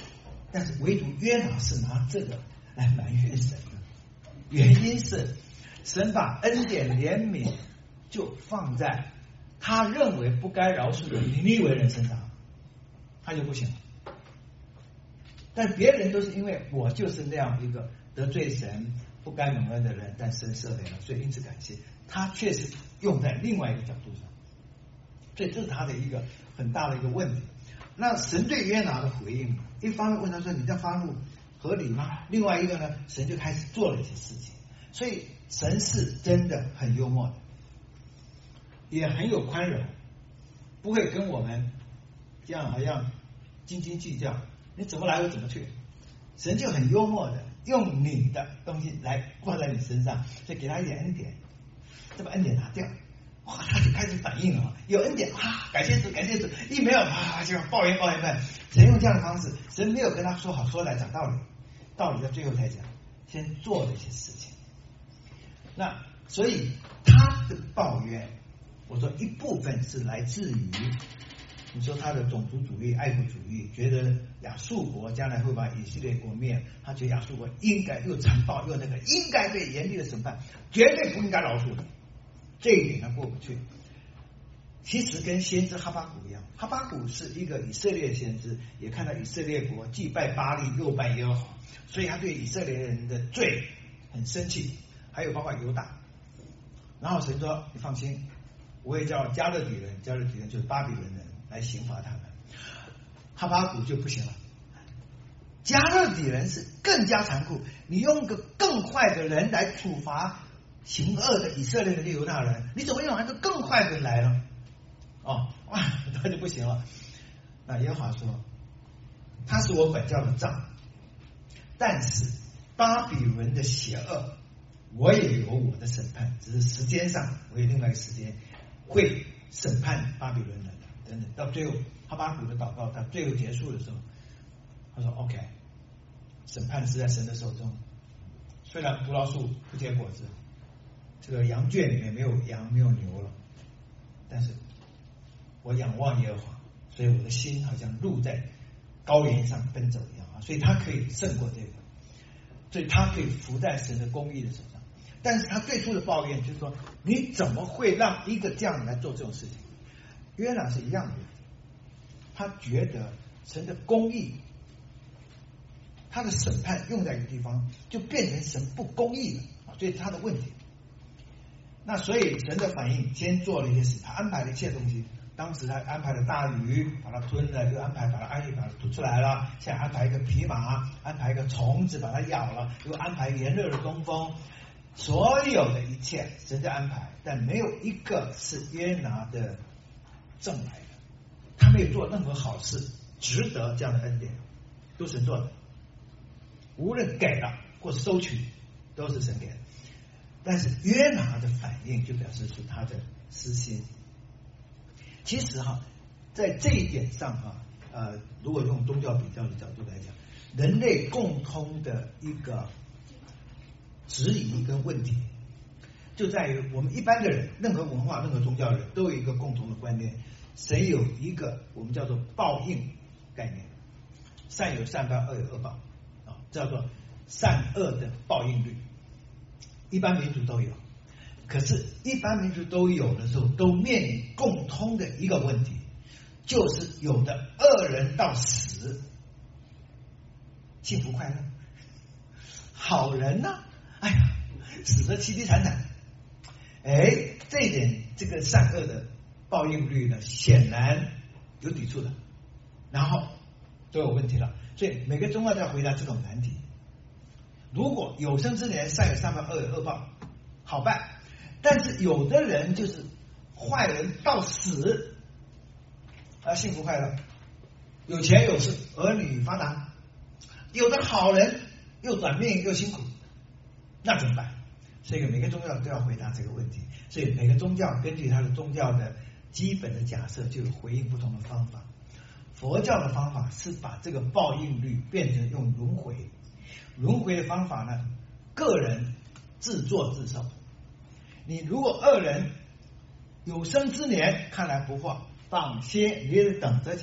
但是唯独约拿是拿这个来埋怨神的，原因是神把恩典怜悯就放在他认为不该饶恕的尼尼微人身上，他就不行了。但别人都是因为我就是那样一个得罪神不该蒙恩的人，但神赦免了，所以因此感谢。他确实用在另外一个角度上，所以这是他的一个很大的一个问题。那神对约拿的回应，一方面问他说你这样发怒合理吗？另外一个呢，神就开始做了一些事情。所以神是真的很幽默的，也很有宽容，不会跟我们这样好像斤斤计较，你怎么来我怎么去。神就很幽默的用你的东西来挂在你身上，就给他一点恩典，再把恩典拿掉，哇，他就开始反应了，有恩典啊，感谢主感谢主，一没有啊就抱怨。神用这样的方式，神没有跟他说好说来讲道理，道理在最后才讲，先做了一些事情。那所以他的抱怨，我说一部分是来自于你说他的种族主义、爱国主义，觉得亚述国将来会把以色列国灭，他觉得亚述国应该又残暴又那个，应该被严厉的审判，绝对不应该饶恕的，这一点他过不去。其实跟先知哈巴谷一样，哈巴谷是一个以色列先知，也看到以色列国既拜巴力又拜耶和华，所以他对以色列人的罪很生气，还有包括犹大。然后神说你放心，我会叫加勒底人，加勒底人就是巴比伦人来刑罚他们。哈巴谷就不行了，加勒底人是更加残酷，你用个更坏的人来处罚行恶的以色列的犹大人，你怎么用一个更坏的人来呢？哇，他就不行了。那耶和华说他是我管教的杖，但是巴比伦的邪恶我也有我的审判，只是时间上我有另外一个时间会审判巴比伦人等等。到最后哈巴谷的祷告到最后结束的时候，他说 OK， 审判是在神的手中，虽然葡萄树不结果子，这个羊圈里面没有羊没有牛了，但是我仰望耶和华，所以我的心好像鹿在高原上奔走一样啊，所以他可以胜过这个，所以他可以服在神的公义的手上。但是他最初的抱怨就是说，你怎么会让一个这样来做这种事情？约拿是一样的，他觉得神的公义，他的审判用在一个地方就变成神不公义了，所以他的问题。那所以神的反应先做了一些事，他安排了一切东西。当时他安排了大鱼把它吞了，又安排把它安逸把它吐出来了，现在安排一个蓖麻，安排一个虫子把它咬了，又安排炎热的东风，所有的一切神在安排，但没有一个是约拿的挣来的，他没有做任何好事值得这样的恩典，都是神做的，无论给了或收取都是神给的。但是约拿的反应就表示出他的私心。其实在这一点上如果用宗教比较的角度来讲，人类共通的一个质疑跟问题，就在于我们一般的人，任何文化、任何宗教的人都有一个共同的观念，神有一个我们叫做报应概念，善有善报，恶有恶报叫做善恶的报应律，一般民族都有。可是一般民族都有的时候，都面临共通的一个问题，就是有的恶人到死幸福快乐，好人呢，哎呀死得凄凄惨惨。这一点这个善恶的报应律呢，显然有抵触的，然后都有问题了。所以每个宗教都要回答这种难题。如果有生之年善有善报，恶有恶报，好办。但是有的人就是坏人到死幸福快乐，有钱有势，儿女发达；有的好人又短命又辛苦，那怎么办？所以每个宗教都要回答这个问题。所以每个宗教根据它的宗教的基本的假设，就有回应不同的方法。佛教的方法是把这个报应律变成用轮回，轮回的方法呢，个人自作自受。你如果恶人有生之年看来不惑，放心，你也等着瞧，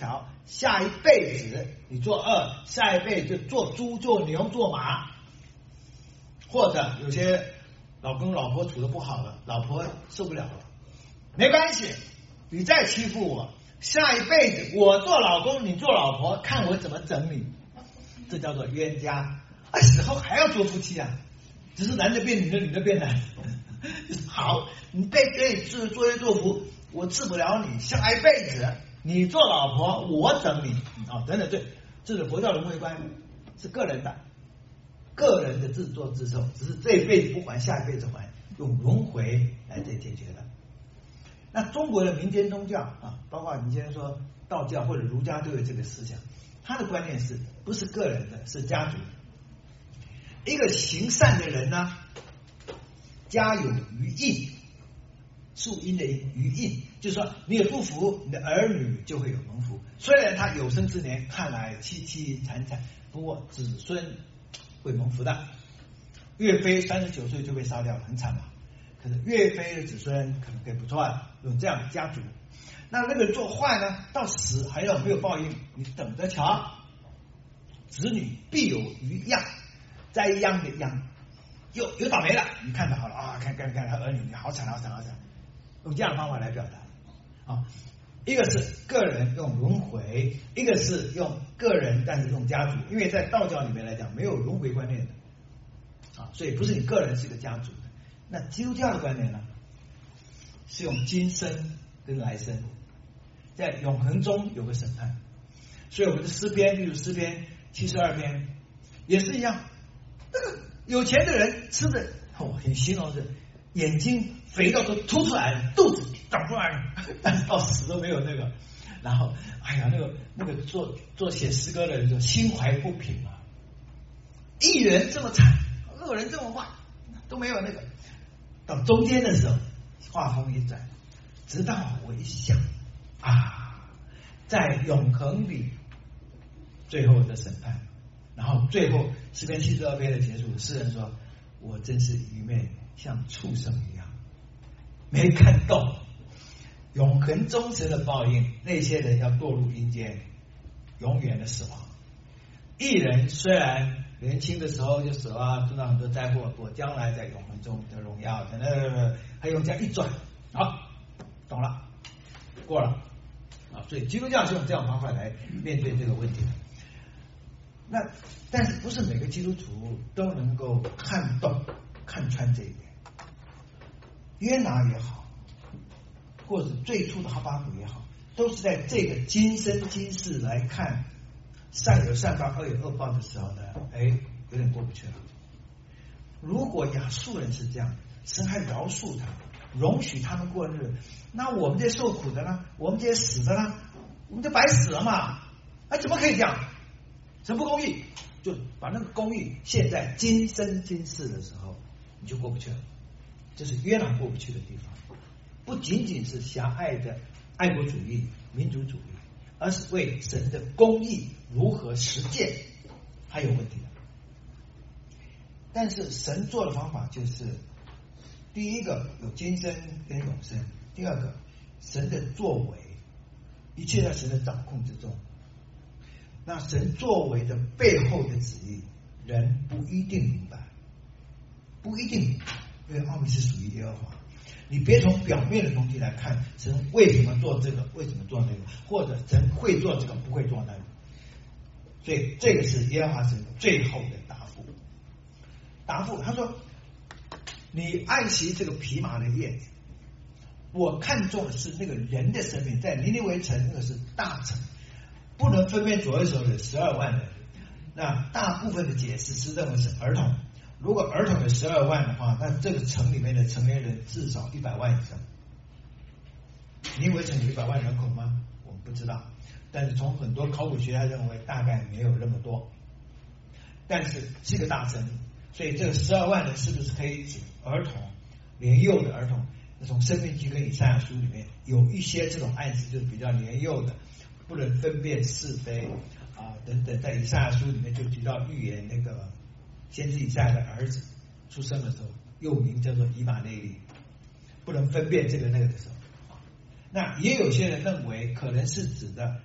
下一辈子你做恶，下一辈子做猪、做牛、做马，或者有些老公老婆处的不好了，老婆受不了了，没关系，你再欺负我，下一辈子我做老公，你做老婆，看我怎么整你。这叫做冤家，死后还要做夫妻啊，只是男的变女的，女的变男。好，你被给你作威作福，我治不了你，下一辈子你做老婆，我整你啊，等等，这是佛教轮回观，是个人的自作自受，只是这一辈子不还，下一辈子还，用轮回来解决的。那中国的民间宗教啊，包括你今天说道教或者儒家都有这个思想，他的观念是不是个人的，是家族。一个行善的人呢，家有余荫，树荫的余荫，就是说你有不福，你的儿女就会有蒙福。虽然他有生之年看来凄凄惨惨，不过子孙会蒙福的。岳飞39岁就被杀掉了，很惨嘛。可是岳飞的子孙可能可以不错啊，有这样的家族。那个做坏呢，到死还有没有报应？你等着瞧，子女必有余殃，栽殃的殃，有倒霉了，你看到好了啊，看他儿女好惨，用这样的方法来表达啊。一个是个人用轮回，一个是用个人但是用家族，因为在道教里面来讲没有轮回观念的啊，所以不是你个人是一个家族的。那基督教的观念呢，是用今生跟来生，在永恒中有个审判。所以我们的诗篇，例如诗篇72篇也是一样，那个有钱的人吃的很形容是眼睛肥到都凸出来了，肚子长出来了，但是到死都没有那个。然后那个做写诗歌的人就心怀不平啊，一人这么惨，恶人这么坏，都没有那个。到中间的时候，话锋一转，直到我一想啊，在永恒里最后的审判，然后最后诗篇72篇的结束，诗人说我真是愚昧，像畜生一样，没看懂永恒终身的报应，那些人要堕入阴间，永远的死亡。一人虽然年轻的时候就死了，碰到很多灾祸，我将来在永恒中的荣耀，等等，还用这样一转，好，懂了，过了啊。所以基督教是用这样的方法来面对这个问题的。那但是不是每个基督徒都能够看懂、看穿这一点？约拿也好，或者最初的哈巴谷也好，都是在这个今生今世来看善有善报，恶有恶报的时候呢，有点过不去了。如果亚述人是这样，神还饶恕他，容许他们过日子，那我们这些受苦的呢，我们这些死的呢，我们就白死了嘛？怎么可以这样？神不公义，就把那个公义现在今生今世的时候，你就过不去了。这是约拿过不去的地方，不仅仅是狭隘的爱国主义、民族主义，而是为神的公义如何实践还有问题的。但是神做的方法就是，第一个有今生跟永生，第二个神的作为一切在神的掌控之中。那神作为的背后的旨意，人不一定明白，不一定明白，因为奥秘是属于耶和华。你别从表面的东西来看神为什么做这个，为什么做那个，或者神会做这个，不会做那个。所以这个是耶和华神最后的答复。他说：“你爱惜这个蓖麻的叶子，我看重的是那个人的生命，在尼尼微城那个是大城，不能分辨左右手的12万人。那大部分的解释是认为是儿童。如果儿童有12万的话，那这个城里面的成年人至少100万以上。尼尼微城有100万人口吗？我们不知道。但是从很多考古学家认为大概没有那么多，但是是个大城，所以这个12万人是不是可以指儿童、年幼的儿童？那从申命记跟以赛亚书里面有一些这种暗示，就是比较年幼的，不能分辨是非啊等等。在以赛亚书里面就提到预言那个先知以赛亚的儿子出生的时候，又名叫做以马内利，不能分辨这个那个的时候。那也有些人认为可能是指的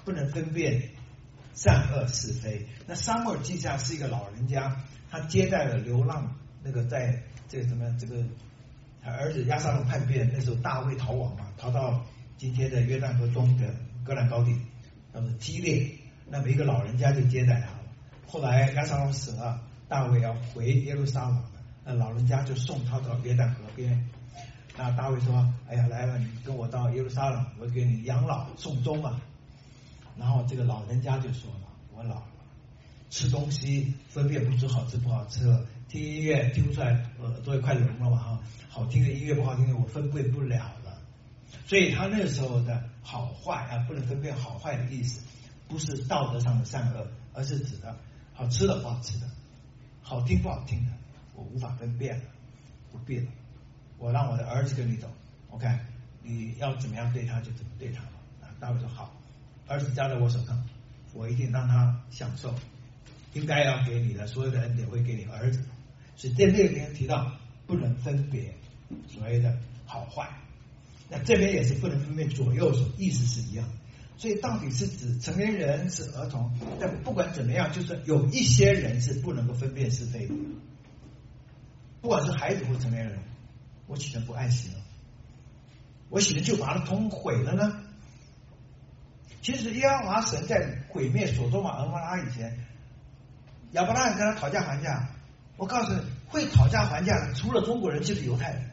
不能分辨善恶是非。那撒母耳记下是一个老人家，他接待了流浪那个在这个什么这个他儿子押沙龙叛变，那时候大卫逃亡嘛，逃到今天的约旦河东的戈兰高地，那么激烈，那么一个老人家就接待他了。后来押沙龙死了，大卫要回耶路撒冷了，那老人家就送他到约旦河边。那大卫说：“哎呀，来了，你跟我到耶路撒冷，我给你养老送终啊。”然后这个老人家就说了：“我老了，吃东西分辨不出好吃不好吃了，听音乐听不出来，耳朵也快聋了嘛哈，好听的音乐不好听的我分辨不了了。”所以他那时候的好坏啊，不能分辨好坏的意思，不是道德上的善恶，而是指的好吃的不好吃的，好听不好听的，我无法分辨了，不必了。我让我的儿子跟你走 ，OK， 你要怎么样对他就怎么对他吧。大卫说好，儿子交在我手上，我一定让他享受应该要给你的所有的恩典会给你儿子。所以在这边提到不能分别所谓的好坏，那这边也是不能分辨左右手，意思是一样。所以到底是指成年人是儿童，但不管怎么样，就是有一些人是不能够分辨是非的，不管是孩子或成年人。我岂能不爱惜呢？我岂能就把它通毁了呢？其实耶和华神在毁灭所多玛、蛾摩拉以前，亚伯拉罕跟他讨价还价。我告诉你，会讨价还价的除了中国人就是犹太人。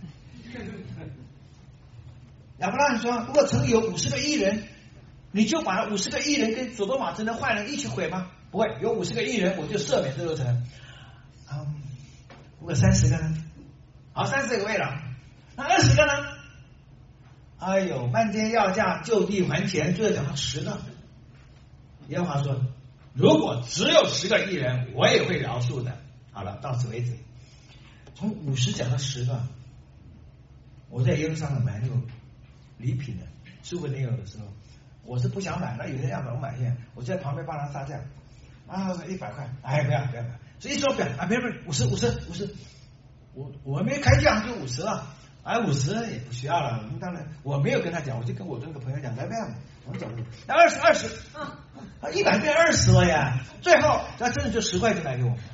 亚伯拉罕说：“如果城里有50个义人，你就把50个义人跟所多玛城的坏人一起毁吗？不会，有50个义人，我就赦免这座城。如果30个呢？好，30个为了。那20个呢？哎呦，漫天要价，就地还钱，最后讲到10个。耶和华说，如果只有10个义人，我也会饶恕的。好了，到此为止。从50讲到10个，我在耶路撒冷买那个礼品的souvenir的时候，我是不想买，那有人要买我买去，我在旁边帮他杀价啊，100块，哎，不要，所以一说不要啊，别50，我没开价就50了。哎，50也不需要了。当然，我没有跟他讲，我就跟我那个朋友讲，来不要，我们走路。那20， 100变20了呀。最后，他真的就10块就买给我。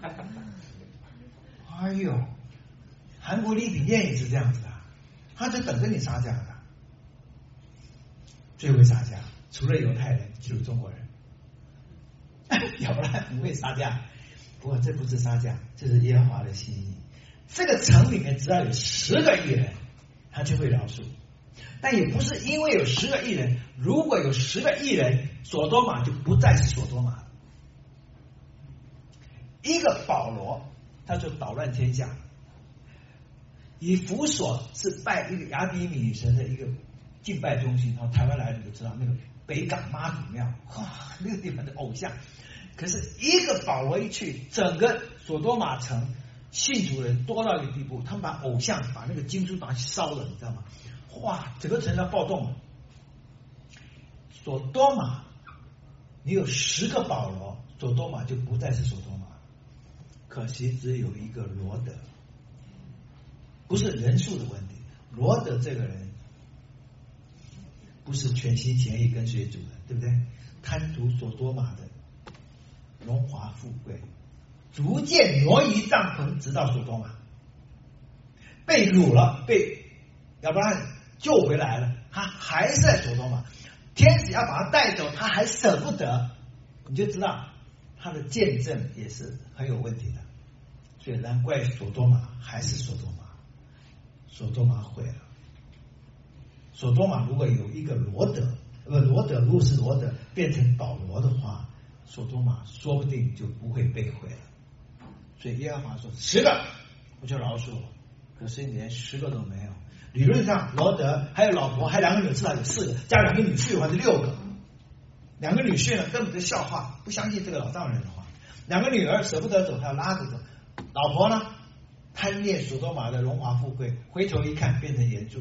哎呦，韩国礼品店也是这样子的，他就等着你杀价的。最会杀价，除了犹太人，就是中国人。要不然不会杀价。不过这不是杀价，这是耶和华的心意。这个城里面只要有10个义人，他就会饶恕。但也不是因为有10个义人，如果有10个义人，所多玛就不再是所多玛了。一个保罗，他就捣乱天下。以弗所是拜一个亚底米女神的一个敬拜中心，然后台湾来的就知道那个北港妈祖庙，哇，那个地方的偶像。可是一个保罗一去，整个所多玛城信主人多到一个地步，他们把偶像把那个经书拿去烧了，你知道吗？哇，整个城要暴动了。所多玛，你有10个保罗，所多玛就不再是所多玛。可惜只有一个罗德，不是人数的问题。罗德这个人不是全心全意跟随主的，对不对？贪图所多玛的荣华富贵，逐渐挪移帐篷，直到所多玛，被掳了，被亚伯拉罕救回来了，他还是在所多玛，天使要把他带走，他还舍不得，你就知道他的见证也是很有问题的。所以难怪所多玛还是所多玛，所多玛毁了。所多玛如果有一个罗德，如果是罗德变成保罗的话，所多玛说不定就不会被毁了。所以耶和华说10个我就饶恕了，可是你连10个都没有。理论上罗德还有老婆，还2个女儿，至少有4个，加2个女婿的话是6个。2个女婿呢根本就笑话，不相信这个老丈人的话。2个女儿舍不得走，他要拉着走。老婆呢贪恋所多玛的荣华富贵，回头一看变成盐柱。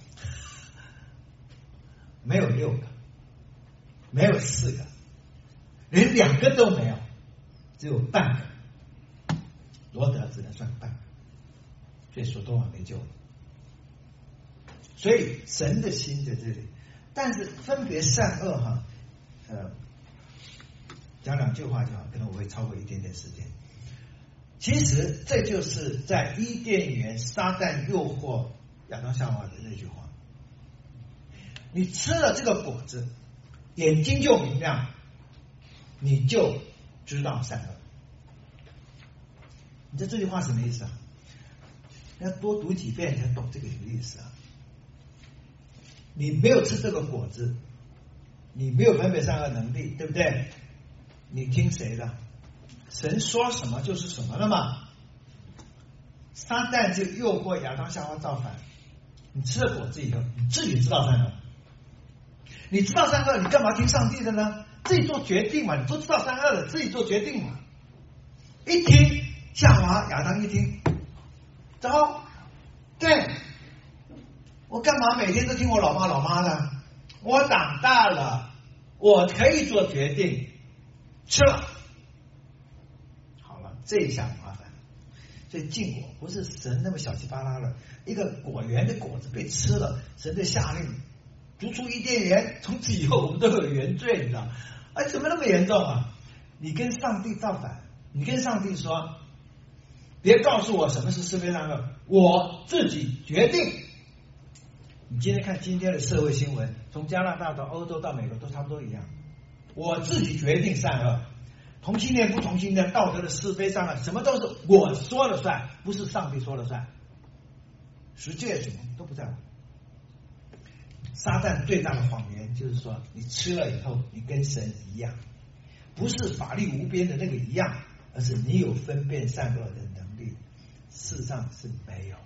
没有6个，没有4个，连2个都没有，只有半个。罗德只能算半个，所以所多玛没救了。所以神的心在这里，但是分别善恶哈， 讲2句话就好，可能我会超过一点点时间。其实这就是在伊甸园撒旦诱惑亚当夏娃的那句话：你吃了这个果子，眼睛就明亮，你就知道善恶。你知道这句话什么意思啊？要多读几遍才懂这个意思啊！你没有吃这个果子，你没有分别善恶能力，对不对？你听谁的？神说什么就是什么了嘛。撒旦就诱惑亚当夏娃造反，你吃了果子以后，你自己知道善恶。你知道善恶，你干嘛听上帝的呢？自己做决定嘛，你都知道善恶了，自己做决定嘛。一听夏娃亚当一听，走，对，我干嘛每天都听我老妈的？我长大了，我可以做决定，吃了。好了，这一下麻烦。所以禁果不是神那么小气巴拉的，一个果园的果子被吃了，神就下令逐出伊甸园，从此以后我们都有原罪，你知道？哎，怎么那么严重啊？你跟上帝造反，你跟上帝说，别告诉我什么是是非善恶，我自己决定。你今天看今天的社会新闻，从加拿大到欧洲到美国都差不多一样，我自己决定善恶，同性恋不同性恋，道德的是非善恶，什么都是我说了算，不是上帝说了算，十诫什么都不在乎。撒旦最大的谎言就是说，你吃了以后你跟神一样，不是法力无边的那个一样，而是你有分辨善恶的能力，事实上是没有。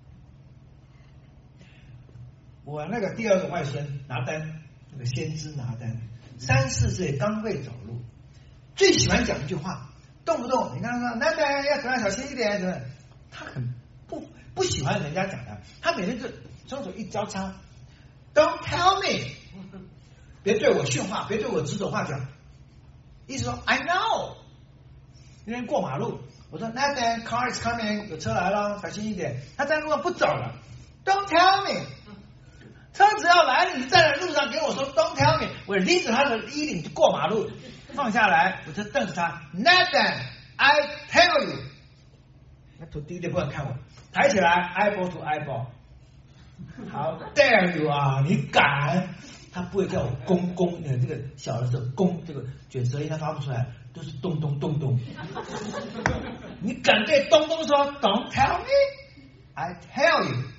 我那个第二个外孙拿单，那个先知拿单，3、4岁刚会走路，最喜欢讲一句话，动不动你看他说拿单要怎么样小心一点怎么样，他很不喜欢人家讲的，他每天就双手一交叉 ，Don't tell me， 别对我训话，别对我指手画脚，意思说 I know， 那天过马路，我说那单 car is coming， 有车来了，小心一点，他在路上不走了 ，Don't tell me。车子要来了，你站在路上给我说 Don't tell me， 我拎着他的衣领就过马路，放下来，我就瞪着他 Nathan I tell you， 那头低的不敢看我，抬起来 eyeball to eyeball， 好 dare you 啊，你敢？他不会叫我公公，这个小的时候公这个卷舌音他发不出来，都是咚咚咚咚。你敢对东东说 Don't tell me I tell you，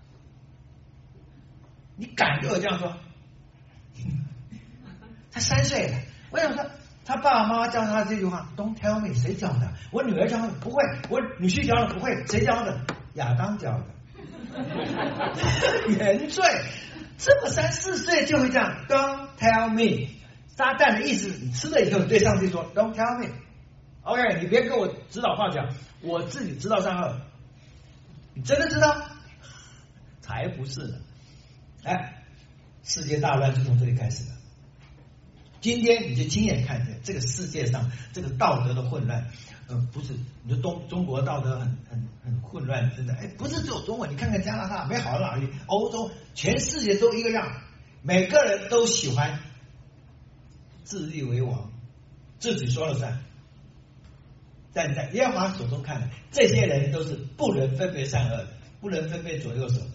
你敢对我这样说？他3岁了，我想说，他爸爸妈妈教他这句话 ，Don't tell me， 谁教的？我女儿教的不会，我女婿教的不会，谁教的？亚当教的。原罪，这么3、4岁就会这样 ，Don't tell me。撒旦的意思，你吃了以后，你对上帝说 ，Don't tell me。OK， 你别跟我指导画脚，我自己知道善恶。你真的知道？才不是呢。哎，世界大乱就从这里开始了。今天你就亲眼看见这个世界上这个道德的混乱，不是你说中国道德很混乱，真的，哎，不是只有中国，你看看加拿大没好到哪里，欧洲全世界都一个样，每个人都喜欢自立为王，自己说了算。但在耶和华手中看来，这些人都是不能分别善恶的，不能分别左右手的。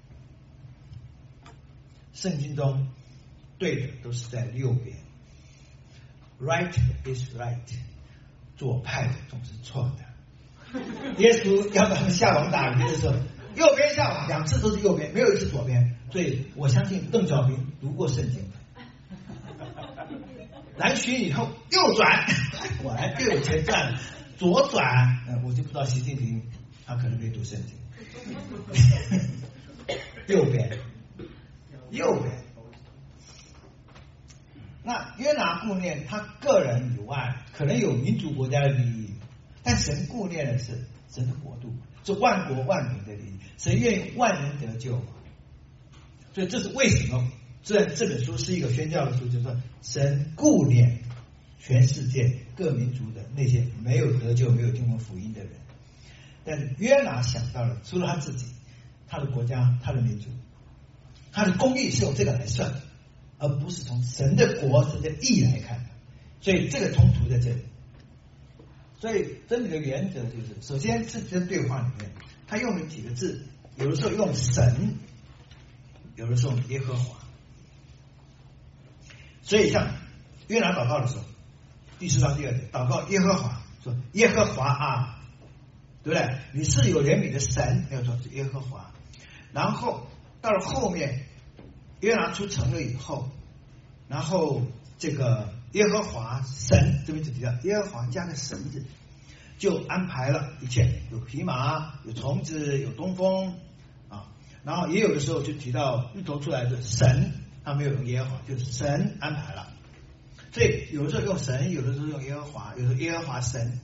圣经中对的都是在右边 ，right is right， 左派的总是错的。耶稣要他们下网打鱼的时候，右边下网2次都是右边，没有一次左边。所以我相信邓小平读过圣经。南巡以后右转，果然又有钱赚了。左转，我就不知道习近平他可能没读圣经。右边。那约拿顾念他个人以外，可能有民族国家的利益，但神顾念的是神的国度，是万国万民的利益，神愿意万人得救。所以这是为什么？虽然这本书是一个宣教的书，就是说神顾念全世界各民族的那些没有得救、没有听过福音的人，但是约拿想到了，除了他自己，他的国家、他的民族。他的公义是用这个来算的， 而不是从神的国、神的义来看的。所以这个冲突在这里。所以真理的原则就是，首先是这对话里面，他用了几个字，有的时候用神，有的时候用耶和华。所以像约拿祷告的时候，第4章第2节，祷告耶和华，说耶和华啊，对不对？你是有怜悯的神，要说是耶和华。然后到了后面，约拿出城了以后，然后这个耶和华神这边就提到耶和华加个神字，就安排了一切，有匹马，有虫子，有东风啊。然后也有的时候就提到日头出来的神，他没有用耶和华，就是神安排了。所以有的时候用神，有的时候用耶和华，有的时候耶和华神。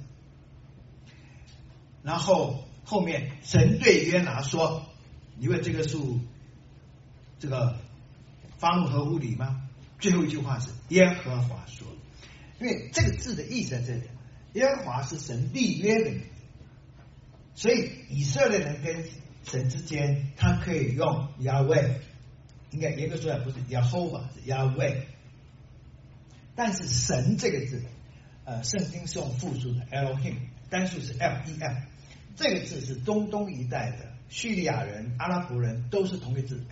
然后后面神对约拿说：“你为这个树这个发怒合乎理吗？”最后一句话是耶和华说，因为这个字的意思在这里，耶和华是神立约的名字，所以以色列人跟神之间，他可以用亚威，应该严格说来不是亚吼吧，是亚威。但是神这个字，圣经是用复数的 Elohim， 单数是 L-E-M， 这个字是中东一带的叙利亚人、阿拉伯人都是同一个字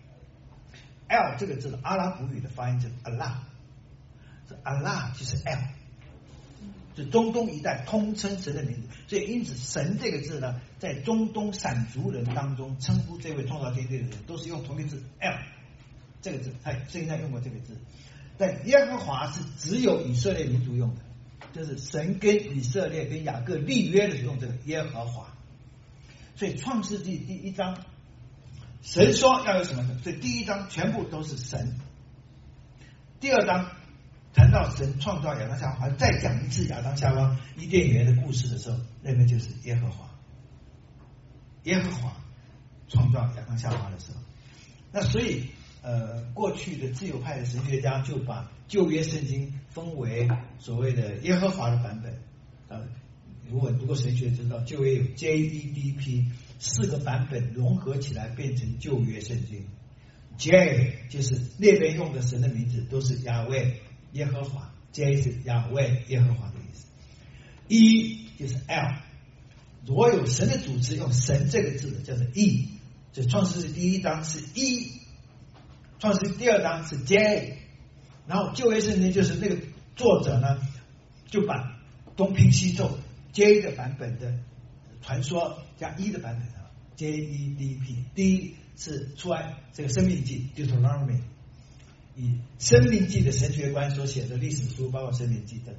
L 这个字的阿拉伯语的发音就是 Allah， 这 Allah 就是 L， 是中东一带通称神的名字。所以因此神这个字呢，在中东闪族人当中称呼这位创造天地的人，都是用同一个字 L 这个字，圣经上用过这个字。但耶和华是只有以色列民族用的，就是神跟以色列跟雅各立约的时候用这个耶和华。所以创世纪第1章神说要有什么，所以第1章全部都是神。第2章谈到神创造亚当夏娃，再讲一次亚当夏娃伊甸园的故事的时候，那个就是耶和华。耶和华创造亚当夏娃的时候，那所以过去的自由派的神学家就把旧约圣经分为所谓的耶和华的版本。如果读过神学知道，旧约有 JEDP 4个版本融合起来变成旧约圣经。J 就是那边用的神的名字都是亚威耶和华， J 是亚威耶和华的意思。E 就是 L， 如果有神的主词用神这个字的叫做 E， 就创世纪第1章是 E， 创世纪第2章是 J， 然后旧约圣经就是那个作者呢就把东拼西凑 J 的版本的传说加 E 的版本JEDP。 D 是出来这个生命记 Deuteronomy， 以生命记的神学观所写的历史书，包括生命记的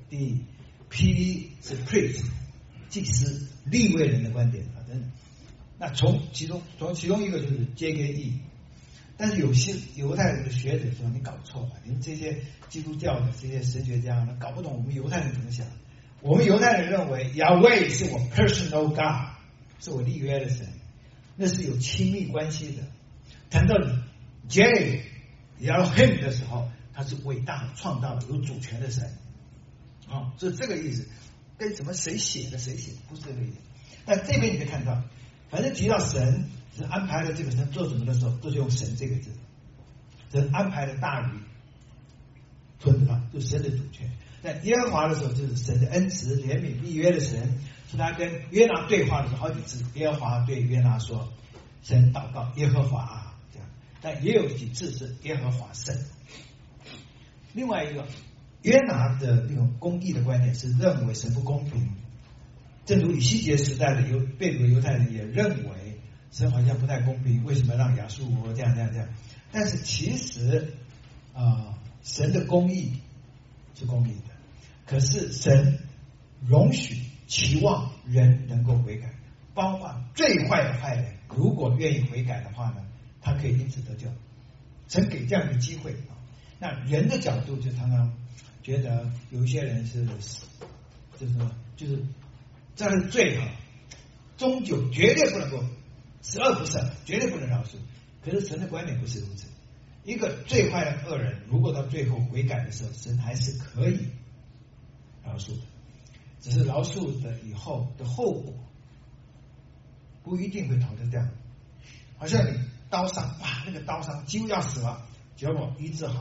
D。P 是 priest 祭司利未人的观点啊，等等。那从其中一个就是 J 跟 E， 但是有些犹太人的学者说你搞错了，你们这些基督教的这些神学家呢搞不懂我们犹太人怎么想。我们犹太人认为亚威是我 personal God， 是我立约的神，那是有亲密关系的。谈到 J Elohim 的时候，他是伟大的创造的有主权的神啊，是这个意思。跟什么谁写的不是这个意思。但这边你可以看到，反正提到神是安排了这个神做什么的时候，都是用神这个字。神安排了大鱼吞了，就是神的主权。在耶和华的时候，就是神的恩慈、怜悯、立约的神，是他跟约拿对话的时候好几次。耶和华对约拿说：“神祷告耶和华啊。”这样，但也有几次是耶和华神。另外一个，约拿的那种公义的观点是认为神不公平，正如以西结时代的被掳犹太人也认为神好像不太公平，为什么让亚述国这样？但是其实神的公义是公义的，可是神容许期望人能够悔改，包括最坏的坏人，如果愿意悔改的话呢，他可以因此得救。神给这样的机会。那人的角度就常常觉得有一些人是就是这样的罪终究绝对不能够十恶不赦，绝对不能饶恕。可是神的观点不是如此，一个最坏的恶人，如果到最后悔改的时候，神还是可以饶恕的，只是饶恕的以后的后果不一定会逃得掉。好像你刀伤，哇，那个刀伤几乎要死了，结果医治好了，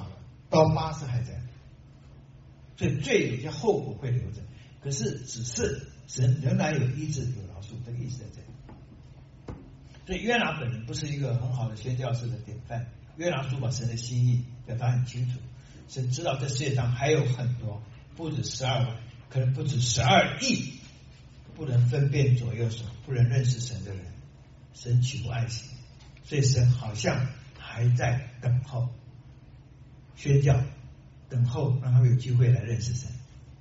刀疤是还在，所以罪有些后果会留着，可是只是神仍然有医治有饶恕，这个意思在这里。所以约拿本人不是一个很好的宣教士的典范，约拿书把神的心意表达很清楚，神知道这世界上还有很多，不止12万，可能不止12亿不能分辨左右手，不能认识神的人，神岂不爱惜？所以神好像还在等候宣教，等候让他们有机会来认识神。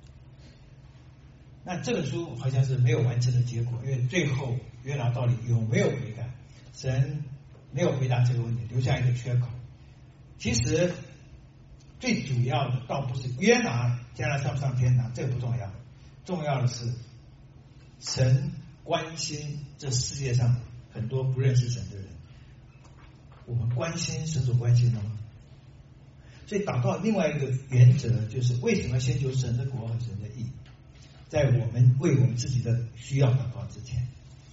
那这本书好像是没有完成的结果，因为最后约拿到底有没有悔改，神没有回答这个问题，留下一个缺口。其实最主要的倒不是约拿将来上不上天堂，这个不重要，重要的是神关心这世界上很多不认识神的人，我们关心神所关心的吗？所以祷告另外一个原则就是为什么先求神的国和神的义，在我们为我们自己的需要祷告之前。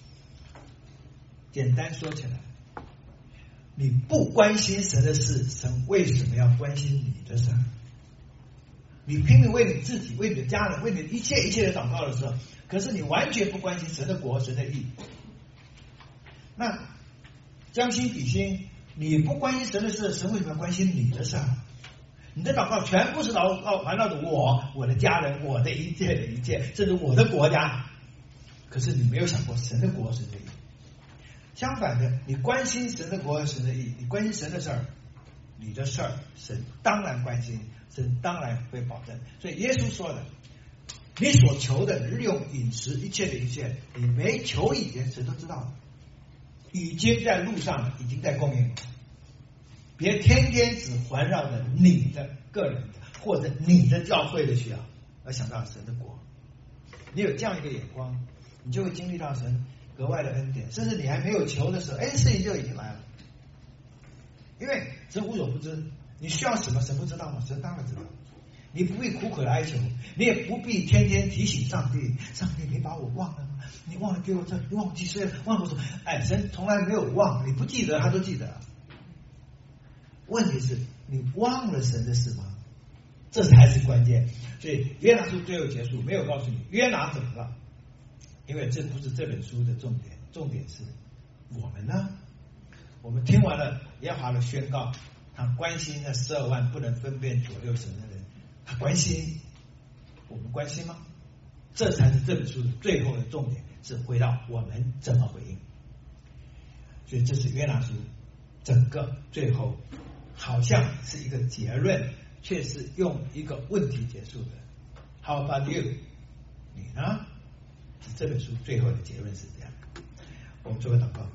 简单说起来，你不关心神的事，神为什么要关心你的事？你拼命为你自己、为你的家人、为你一切的祷告的时候，可是你完全不关心神的国、神的义。那将心比心，你不关心神的事，神为什么要关心你的事？你的祷告全部是环绕着我的家人、我的一切的一切，甚至我的国家。可是你没有想过神的国、神的义。相反的，你关心神的国和神的义，你关心神的事儿，你的事儿神当然关心，神当然会保证。所以耶稣说的，你所求的日用饮食一切的一切，你没求以前神都知道了，已经在路上了，已经在供应。别天天只环绕着你的个人的或者你的教会的需要，而想到神的国。你有这样一个眼光，你就会经历到神格外的恩典，甚至你还没有求的时候，事情就已经来了。因为神无所不知，你需要什么神不知道吗？神当然知道。你不必苦苦的哀求，你也不必天天提醒上帝，上帝你把我忘了吗？你忘了给我这，你忘记岁了，忘了什么？神从来没有忘，你不记得他都记得。问题是你忘了神的事吗？这才是关键。所以约拿书最后结束没有告诉你约拿怎么了，因为这不是这本书的重点，重点是我们呢？我们听完了耶和华的宣告，他关心那12万不能分辨左右神的人，他关心，我们关心吗？这才是这本书的最后的重点，是回到我们怎么回应。所以这是约拿书整个最后好像是一个结论，却是用一个问题结束的。How about you？ 你呢？这本书最后的结论是这样。我们做个祷告。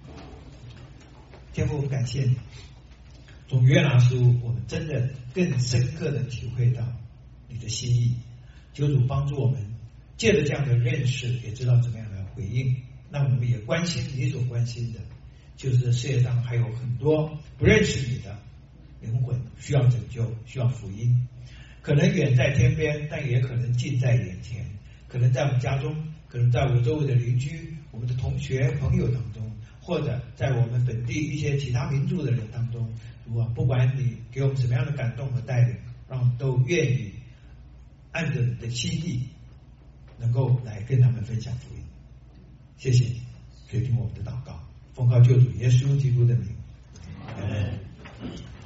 天父，我们感谢你，从约拿书我们真的更深刻的体会到你的心意。求主帮助我们借着这样的认识，也知道怎么样来回应。那我们也关心你所关心的，就是世界上还有很多不认识你的灵魂需要拯救，需要福音，可能远在天边，但也可能近在眼前，可能在我们家中，可能在我们周围的邻居、我们的同学朋友当中，或者在我们本地一些其他民族的人当中。不管你给我们什么样的感动和带领，让我们都愿意按着你的心意能够来跟他们分享福音。谢谢你垂听我们的祷告，奉靠救主耶稣基督的名，阿们。